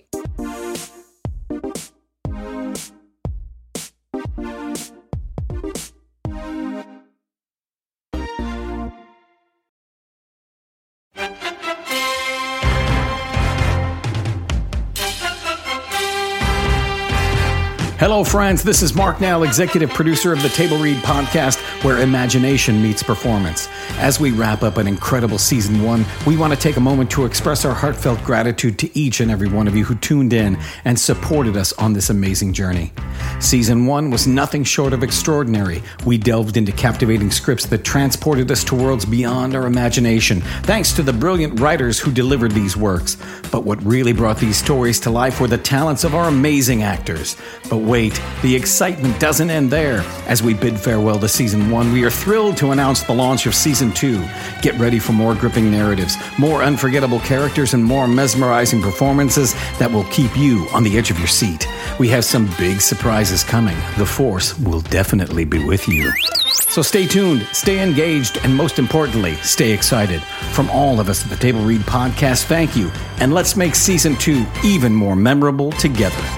Hello, friends. This is Mark Nell, executive producer of the Table Read podcast, where imagination meets performance. As we wrap up an incredible season 1, we want to take a moment to express our heartfelt gratitude to each and every one of you who tuned in and supported us on this amazing journey. Season 1 was nothing short of extraordinary. We delved into captivating scripts that transported us to worlds beyond our imagination, thanks to the brilliant writers who delivered these works. But what really brought these stories to life were the talents of our amazing actors. But wait, the excitement doesn't end there. As we bid farewell to Season 1, we are thrilled to announce the launch of Season 2. Get ready for more gripping narratives, more unforgettable characters, and more mesmerizing performances that will keep you on the edge of your seat. We have some big surprises coming. The Force will definitely be with you. So stay tuned, stay engaged, and most importantly, stay excited. From all of us at the Table Read podcast, thank you. And let's make Season 2 even more memorable together.